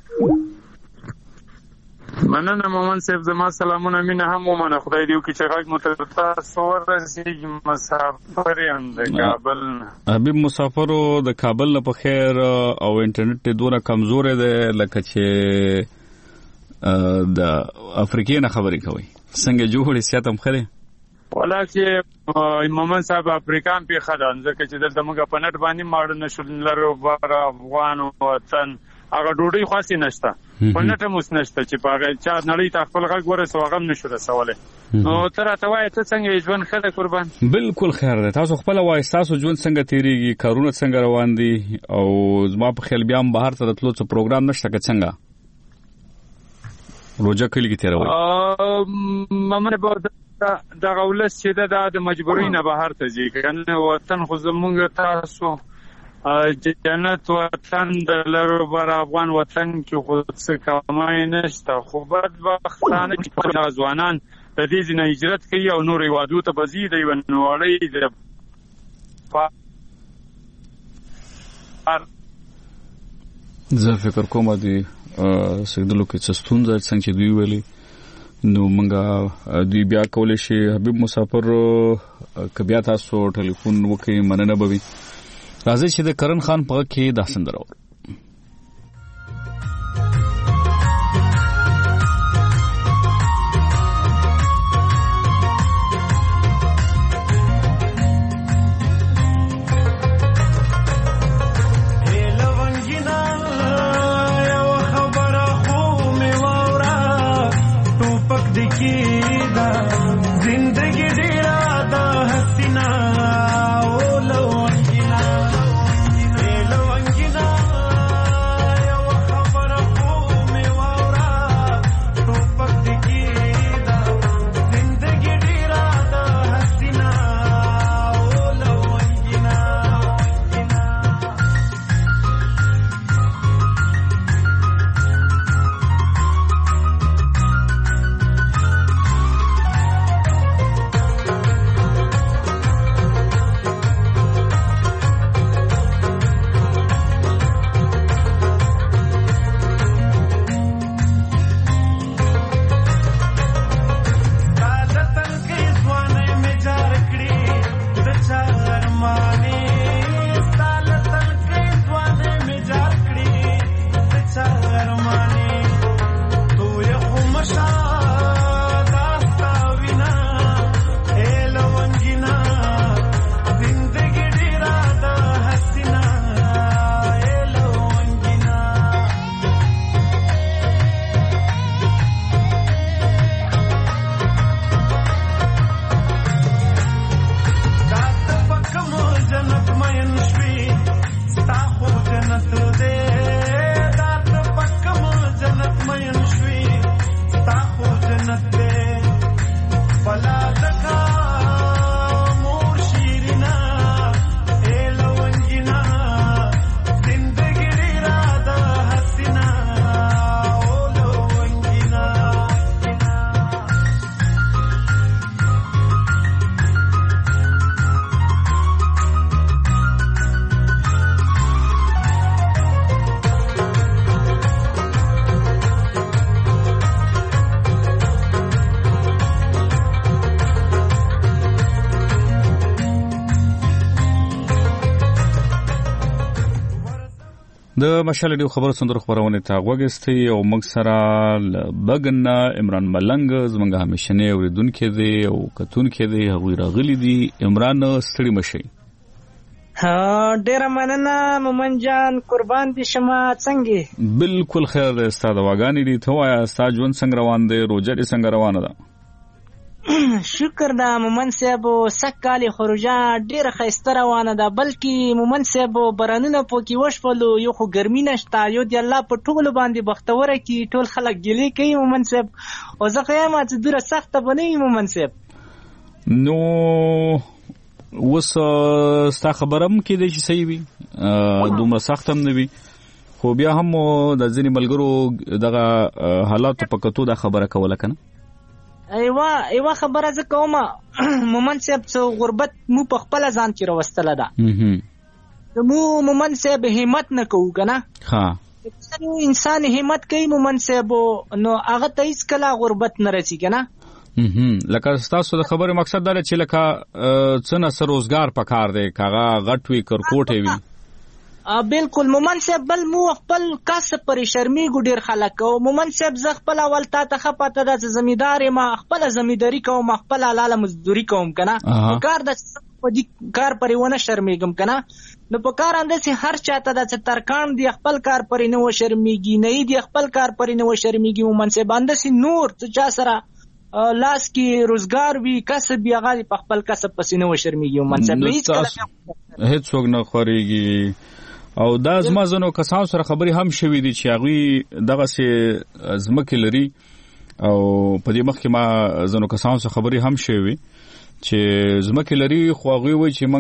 مننه مومند صاحب زما سلامونه مینه هم ومنه خدای دې وکړي چې غږ مو تاسو ورسېږي مسافر یم د کابل حبیب مسافرو د کابل نه په خیر او انټرنیټ دوره کمزورې ده لکه چې د افریقې نه خبرې کوي څنګه جوړې سیاتم خره ولکه مومن صاحب افریقان په خدان ځکه چې دلته موږ په نت باندې ماړو نشو لرو بار افغان وطن هغه ډوډۍ خاصی نشته په نت موږ نشته چې په هغه چا نړۍ ته خپل غږ ورسو هغه نشو رسوله نو تر ته وای ته څنګه ژوند خره قربان بالکل خیر ده تاسو خپل وای تاسو ژوند څنګه تیریږي کارونه څنګه روان دي او زما په خیال بیا هم بهر ته تلو څه پروګرام نشته که څنګه روزه کلی کې تیروي ممنه به دا غولس چې د مجبورۍ نه بهر ته ځي کنه وطن خو زمونږ تاسو جنت وطن د لرو بر افغان وطن کې خو څه کمای نشته خو بدبختانه چې ځوانان د دې ځنه هجرت کوي او نور وادو ته بزي دی ونوړی د زه فکر کوم دی سګدلو کې څه ستونزه څنګه چې دوی ویلي نو منګه دوی بیا کولای شي حبیب مسافر کبیا تاسو ټلیفون وکړي مننه بوي راځي چې د کرن خان په کې دا سندره ور د مشال ډیو خبر سندر خبرونه ته وګستي او موږ سره بغنا عمران ملنګ زمونږ همیشنه اوریدونکو دی او کتونکو دی هغه راغلي دي عمران ستړي مشي ډیر مننه مومن جان قربان دي شمه څنګه بالکل خیر ده استاد واغانی دي ته وایا استاد جون څنګه روان دي روزه دي څنګه روانه ده شکر دا مومن صاحب سکالی خروجه ډیر خسته روانه ده بلکې مومن صاحب برانونه پوکي وشپلو یو خو ګرمي نشته یو دی الله په ټول باندې بختوره کی ټول خلک ګلی کوي مومن صاحب او زه قیامت دوره سخته بنې مومن صاحب نو وس ستا خبرم کې د شي وي دومره سختم نه وي خو بیا هم د ځینې ملګرو دغه حالات په کتو د خبره کوله کنه ایوا خبره ز کومه مومن صاحب څو غربت مو په خپل ځان کې راوستله ده مو مومن صاحب همت نه کوو کنه ها انسان همت کوي مومن صاحب نو هغه ته هیڅ کله غربت نه رسی کنه لکه تاسو د خبرې مقصد دا چې لکه څنګه سر روزګار پکار دی کاغه غټوي کرکوټي وي بالکل مومن صاحب بل مو خپل کسب پر شرمېږو ډېر خلک او مومن صاحب زه خپل اول تا ته ښه پته ده چې زمیندار یم خپله زمینداري کوم خپله حلاله مزدوري کوم که نه کار ده چې په دې کار پرې ونه شرمېږم که نه نو په کار همداسې هر چاته ده چې ترکان دي خپل کار پرې نه وشرمېږي نه دي خپل کار پرې نه وشرمېږي مومن صاحب همداسې نور چې چا سره لاس کې روزګار وي کسب وي هغه په خپل کسب پسې نه وشرمېږي مومن صاحب هېڅوک نه خورېږي او دا زما ځینو کسانو سره خبرې هم شوي دي چې هغوی دغسې ځمکې لري او په دې مخکې ما ځینو کسانو سره خبرې هم شوي چې ځمکې لري خو هغوی وایي چې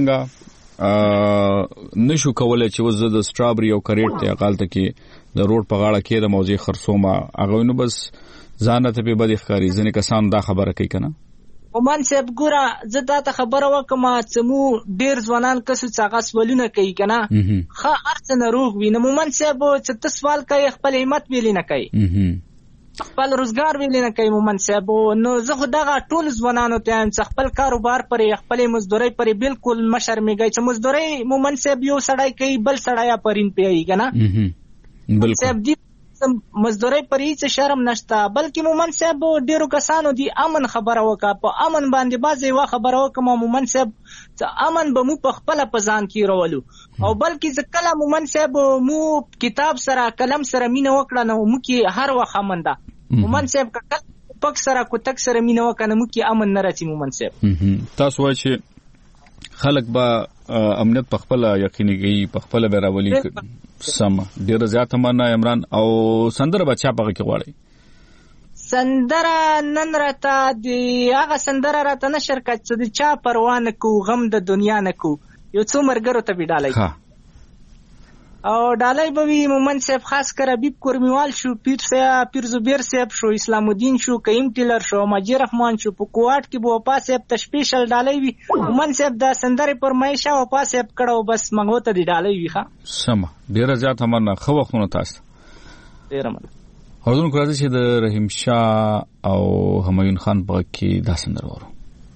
موږ نشو کولی چې اوس زه د سټرابري او کریټ دی هغلته کې د روډ په غاړه کېدم او زه یې خرڅوم هغوی نو بس ځان ته پې بدې ښکاري ځینې کسان دا خبره کوي که نه مومن صاحب ګوره زه تا ته خبره وکړم چې مو ډېر ځوانان کسو چې هغه سوالونه کوي که نه ښه هر څه ناروغ وي نو مومن صاحب چې ته سوال کوي خپل همت ویلې نه کوي خپل روزګار ویلې نه کوي مومن صاحب نو زه خو دغه ټول ځوانانو ته یم چې خپل کاروبار پرې خپلې مزدورۍ پرې بالکل مه شرمېږئ چې مزدورۍ مومن صاحب یو سړی کوي بل سړی افرین پېوي که نه صاحب دي مزدورۍ پر هیڅ شرم نشته بلکې مومن صاحب ډیرو کسانو دی امن خبره وکړه په امن باندې بعضې یوه خبره وکړم مومن صاحب چې امن به مو په خپله په ځان کې رولو او بلکې زه کله مومن صاحب مو کتاب سره قلم سره مینه وکړه نو موږ کې هر وخت امن ده مومن صاحب که کله پک سره کوتک سره مینه وکړه نو موږ کې امن نه راځي مومن صاحب تاسو وایئ چې خلک به امنیت په خپله یقیني کوي په خپله به راولي سمه ډېره زیاته مننه عمران او سندره به چا په هغه کې غواړئ سندره نن راته د هغه سندره راته نشر کړه چې د چا پروا نه کوو غم د دنیا نه کوو یو څو ملګرو ته به ډالۍ او ډالۍ به وي مومن صاحب خاص کر حبیب کورمیوال شو پیر زبیر صاحب شو اسلام الدین شو قیم ټیلر شو ماجی رحمان شو په کوټ کې به وپا صاحب ته سپیشل ډالۍ وي مومن صاحب دا سندرې فرمایش او وپا صاحب کړو بس منغو ته دی ډالۍ وي ښه سمه ډیره زیاته مننه ښه وختونه تاسو ډیره مننه حضور راځي چې د رحیم شاه او همایون خان په کې دا سندره ورو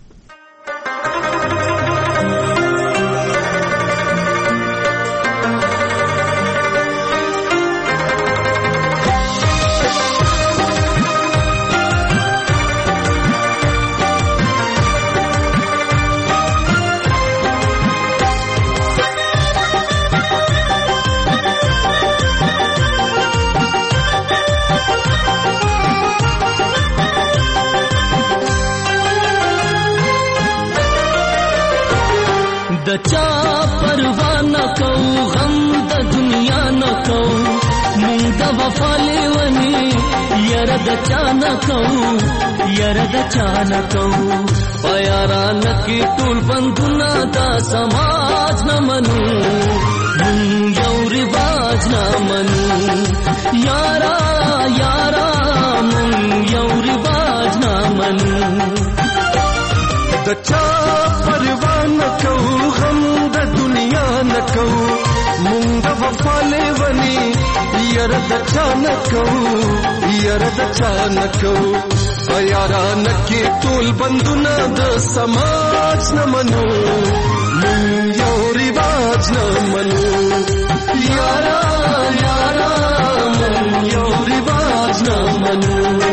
چا پروا نہ کو غم د دنیا نہ کو مونږ د وفا لیونی یار د چا نہ کو یار د چا نہ کو پیاران کی ټول بندونه دا سماج نہ منو مونږ یو رواج نہ منو یارا یارا مونږ یو رواج نہ منو د چا پروا نه کو غم د دنیا نه کو مونږ د وفا لیونی یار د چا نه کو یار د چا نه کو یاران کې ټول بندونه د سماج نه منو مونږ یو رواج نه منو یارا یارا مونږ یو رواج نه منو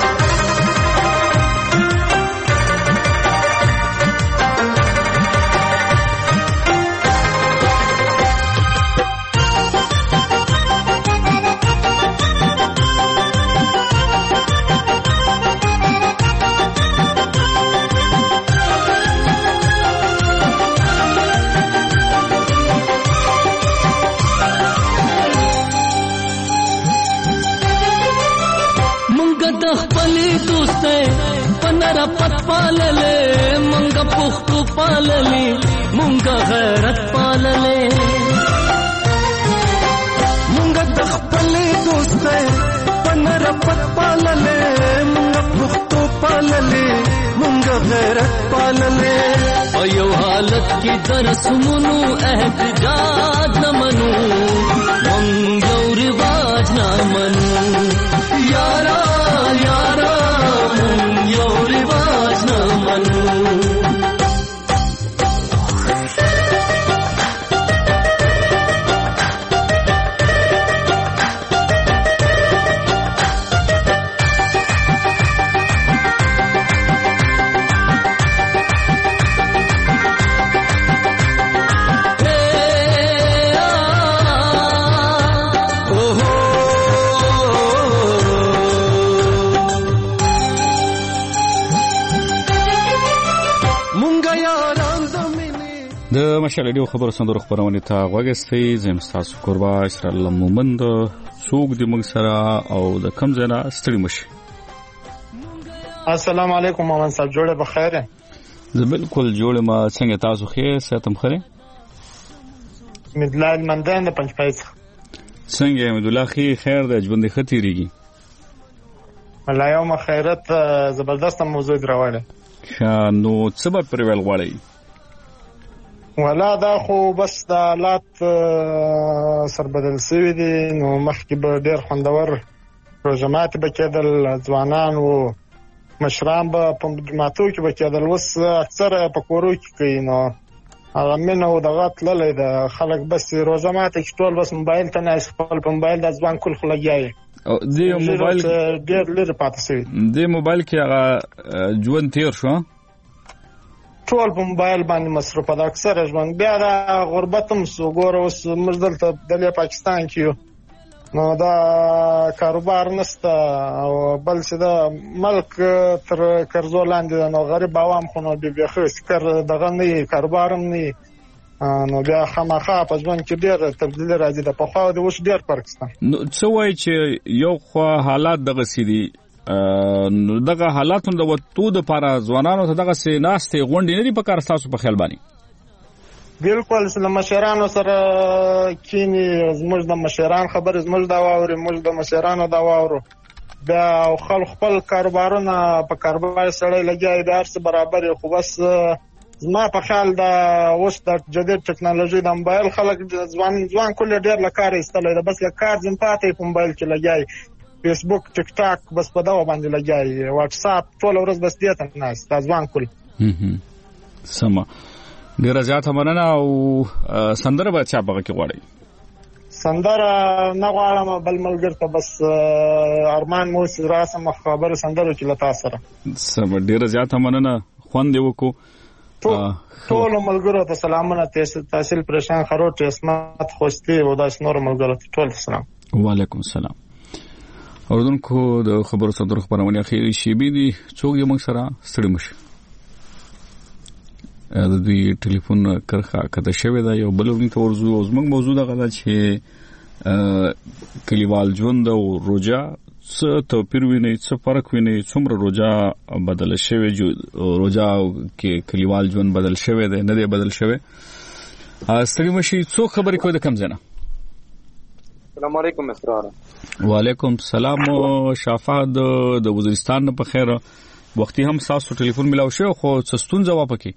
پت پاللے منگا پختو پاللے منگا غیرت پاللے منگا تخپلے دوستے پنر پت پاللے منگا پختو پاللے منگا غیرت پاللے ایو حالت کی درس منو احتجاج نہ منو منگا رواج نہ منو یارا یارا یو رواج نہ منو د مشال ریډیو خبرو سندرو خبرونه ته غوږستئ. زم تاسو قربا اسرار الله مومند څوک د موږ سره او د کم ځای نه ستړي مشي. السلام علیکم مومن صاحب، جوړه بخیر؟ زه بالکل جوړه ما. څنګه تاسو خیر ساتم خره؟ مدلال مندان د پنځپای څخه. څنګه مدلال خیر د ژوند خطرېږي؟ الله یوم خیرت زبردست موضوع دراوړه. نو څه به پر ویل غواړئ؟ ولا دا خو بس د حالات سربدل شوي دي، نو مخکې به ډېر خوندور پروژمات به کېدل، ځوانان و مشران به په جوماتو کې به کېدل، اوس اکثره په کورو کې کوي. نو هغه مینه او دغه تللی د خلک بس روژه ماته کې ټول بس موبایل ته ناست، خپل په موبایل د ځوان کل خو لګیا دې موبایل ډېر لرې پاتې شوي. دې موبایل کې هغه ژوند تېر شو، ټول په موبایل باندې مصروف ده اکثره ژوند. بیا د غربت هم سو ګوره، اوس موږ دلته دلې پاکستان کې یو، نو دا کاروبار نشته او بل چې دا ملک تر قرضو لاندې ده، نو غریب عوام خو نو بیخي فکر دغه نه وي، کاروبار هم نه وي، نو بیا خامخا په ژوند کې ډېر تبدیلي راځي. د پخوا د اوس ډېر فرق شته. نو څه وایي چې یو خو حالات دغسې دي، نو دغه حالاتو د وتو دپاره ځوانانو ته دغسې ناستې غونډې نه دي په کار ستاسو په خیال باندې؟ بالکل چې له مشرانو سره کینی، زموږ د مشران خبرې زموږ دا واوري، موږ د مشرانو دا واورو، بیا خلک خپل کاروبارونه په کاروبار سړی لګیا بیا هر څه برابر یې. خو بس زما په خیال دا اوس د جدید ټکنالوژي د موبایل خلک ځوان کل ډېر له کاره ایستلی ده، بس له کار ځین پاته یې په موبایل کې لګیا، فیسبوک ټیک ټاک بس په دغه باندې لګیا، واټساپ ټوله ورځ بس دې ته ناست دا ځوان کل. سمه، ډېره زیاته مننه. او سندره به چا بغه کې غواړئ؟ سندره نه غواړم، بل ملګر ته بس ارمان مو چې راسم خبره سندره کې له تاسو سره. سمه، ډېره زیاته مننه، خوند یې وکړو. ټول ملګرو ته سلامونه، تحصیل پریشان خروټ اسمت خوشتي او داس نور ملګرو ته ټول سلام. وعلیکم السلام. اوردونکو د خبرو صدر خبرونه اخیری شیبې دي، څوک یې موږ سره ستړي مشه. د دوی ټلیفون کرخه کده شوی دا یو بل ورته ورزو او زموږ موضوع دغه ده چې کلیوال ژوند او روجا څه توپیر ویني، څه فرق ویني، څومره روجا بدل شوی، روجا کې کلیوال ژوند بدل شوی دی نه دی بدل شوی. ستړي مشي، څوک خبرې کوي د کم ځای نه؟ السلام علیکم اسرار. وعلیکم السلام. شافعت د وزیرستان په خیر وختي هم تاسو ټلیفون ملاو شو، خو څستون جواب پکې؟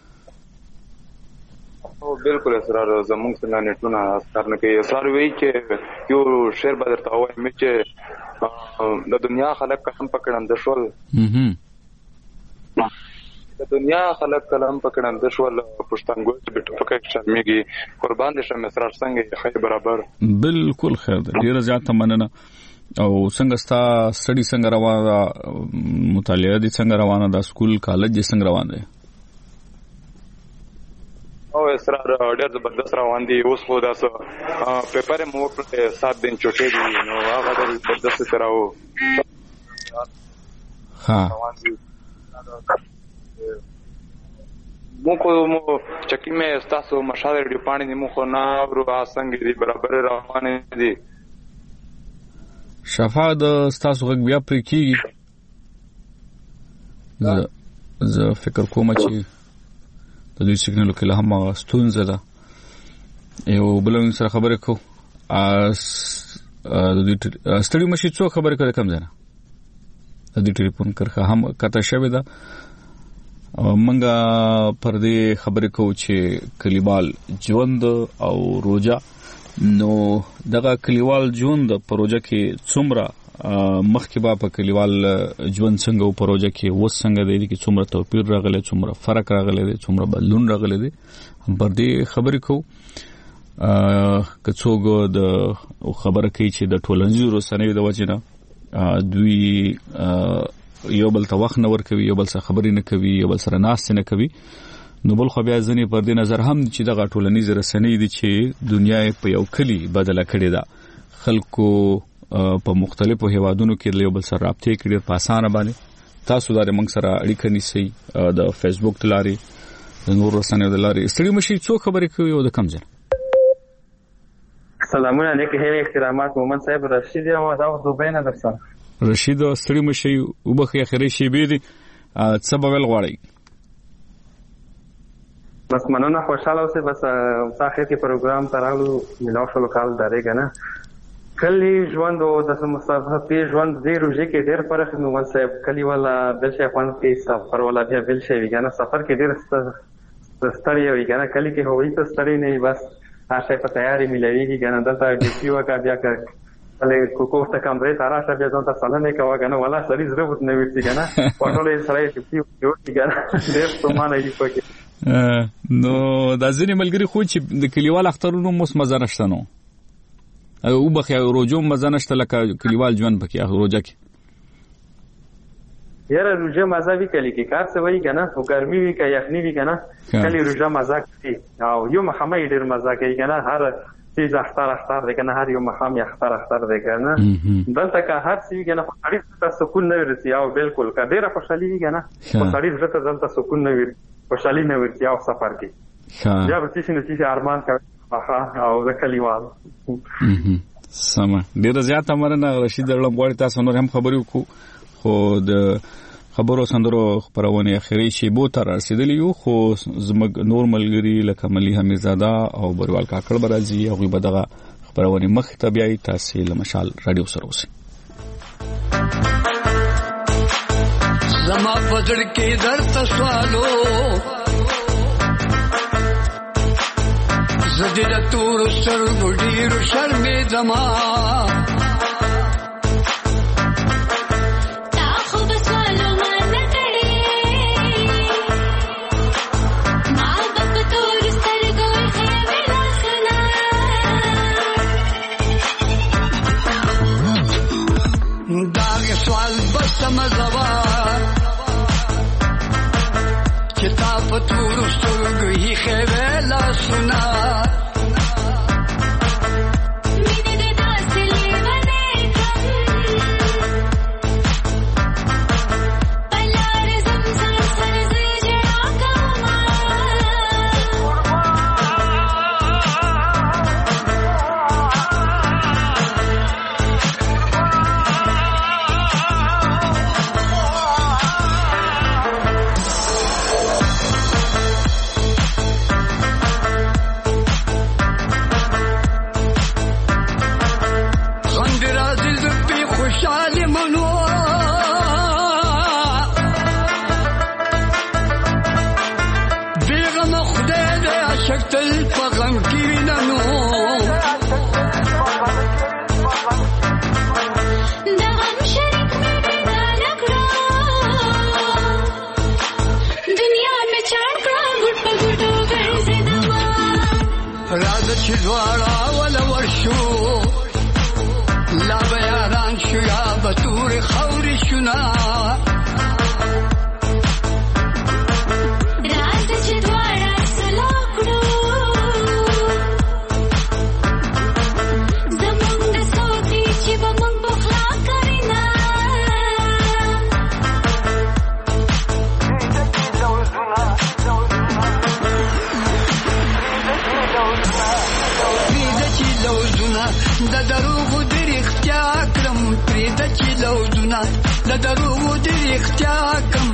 او بالکل اسرار زموږ څنګه نیټونه اثر نه کوي. اسرار وایي چې یو شعر به درته وایم چې د دنیا خلک هم پکړند شول، د دنیا خلک کلام پکړند شول، پښتنګو چې پکې شرمېږي قربان دي شم. اسرار څنګه خیر برابر؟ بالکل خیر ده، ډیره زیاته مننه. او څنګه ستا سټډي څنګه روانه، مطالعه دي څنګه روانه ده، سکول کالج دي څنګه روان دي؟ او اسرار ډېر زبردست روان دي. اوس خو داسه پیپر مو وکړه 7 دن چټې دي، نو هغه ډېر زبردست سره و. ها مو چکی میں استاسو مشاور دی پانی دی مو خو نا ورو اسنګ دی برابر روان دي. شفا د استاسو غږ بیا پرې کیږي. زه فکر کوم چې د دوی سیګنال کې له هم ستونزه ده. یو بل سره خبرې کو د دوی ستړي مشي، څو خبرې کوي کم ځای نه، د دوی ټلیفون کرخه هم کته شوې ده. منګه پر دې خبرې کوو چې کلیوال ژوند او روجا، نو دغه کلیوال ژوند په روجا کې څومره مخکې به په کلیوال ژوند څنګه او په روجا کې اوس څنګه دی کې څومره توپیر راغلی، څومره فرق راغلی دی، څومره بدلون راغلی دی، پر دې خبرې کوو. که څوک د خبره کوي چې د ټولنیزو رسنیو د وجې نه دوی یو بل ته وخت نه ورکوي، یو بل سره خبرې نه کوي، یو بل سره ناستې نه کوي، نو بل خو بیا ځینې پر دې نظر هم چې دغه ټولنیزې رسنۍ دي چې دنیا په یو کلي بدله کړې ده. خلکو په مختلفو هیوادونو کې یو بل سره رابطې کړي په اسانه باندې. تاسو دا موږ سره اړیکه نیسئ د فیسبوک تلاري، نور رسنیو د لارې ستړي مشي څو خبرې کوي او د کم ځای سلامونه علیکم هي احترامات مومن صاحب رشید او دا دوبه نه درسه رشید ستړي مشي وبخي اخري شی به دي څه بغل غواړي بس مننه خوشاله اوسه بس ساخه کې پروګرام ترالو ملو شو لوکال داري کنه کلی ژوند او د مصطفی په ژوند ډیر روزي کې ډیر فرق نو ول صاحب کلی والا بل شي خوان کې سفر ولا بیا بل شي کنه سفر کې ډیر ستړی وي کنه کلی کې هوې ته ستړی نه بس هغه په تیاری ملويږي کنه دلته د کیو کا بیا کله کوکوسته کمرې تارا شه بیا ځان ته سلام کوي کنه ولا سړی ضرورت نه وي کنه پټولې سړی چې یو کنه ډیر څه معنی دی پکې نو د ځینې ملګری خو چې د کلیوال اخترونو مس مزه نشته نو او بخیا روزو مزه نشته لکه کلیوال ژوند پکې روزه کې یاره روزه مزه وی کلی کې کار څه وای کنه او ګرمي وی کې یخني وی کنه کلی روزه مزه کوي او یو محمد ډیر مزه کوي کنه هر چیز اختر دی کنه هر یو مقام اختر دی کنه دلته که هر څه کنه اړیکه ته سکون نه ورسي او بالکل که ډیره خوشحالي وي کنه خوشحالي زړه ته دلته سکون نه ورسي خوشحالي نه ورسي او سفر کې بیا به چې ارمان کوي او د کلیوال سم ډیر زیات امرنه رشید علم غواړي تاسو نور هم خبرې وکړو خو د خبرو سندرو خبرونه اخري شی بو تر رسیدلی یو خو زمګ نور ملګری لکه ملي حمیدزاده او بروال کاکړ برازي او به دغه خبرونه مخ ته بیاي تاسو له مشال رادیو سره اوسئ زما پدړ کې درته سوالو زدل تور سر ګډیر شرمې زما مزوا کتاب تور سترګې خېلا سنا د دروغ د اختیا کم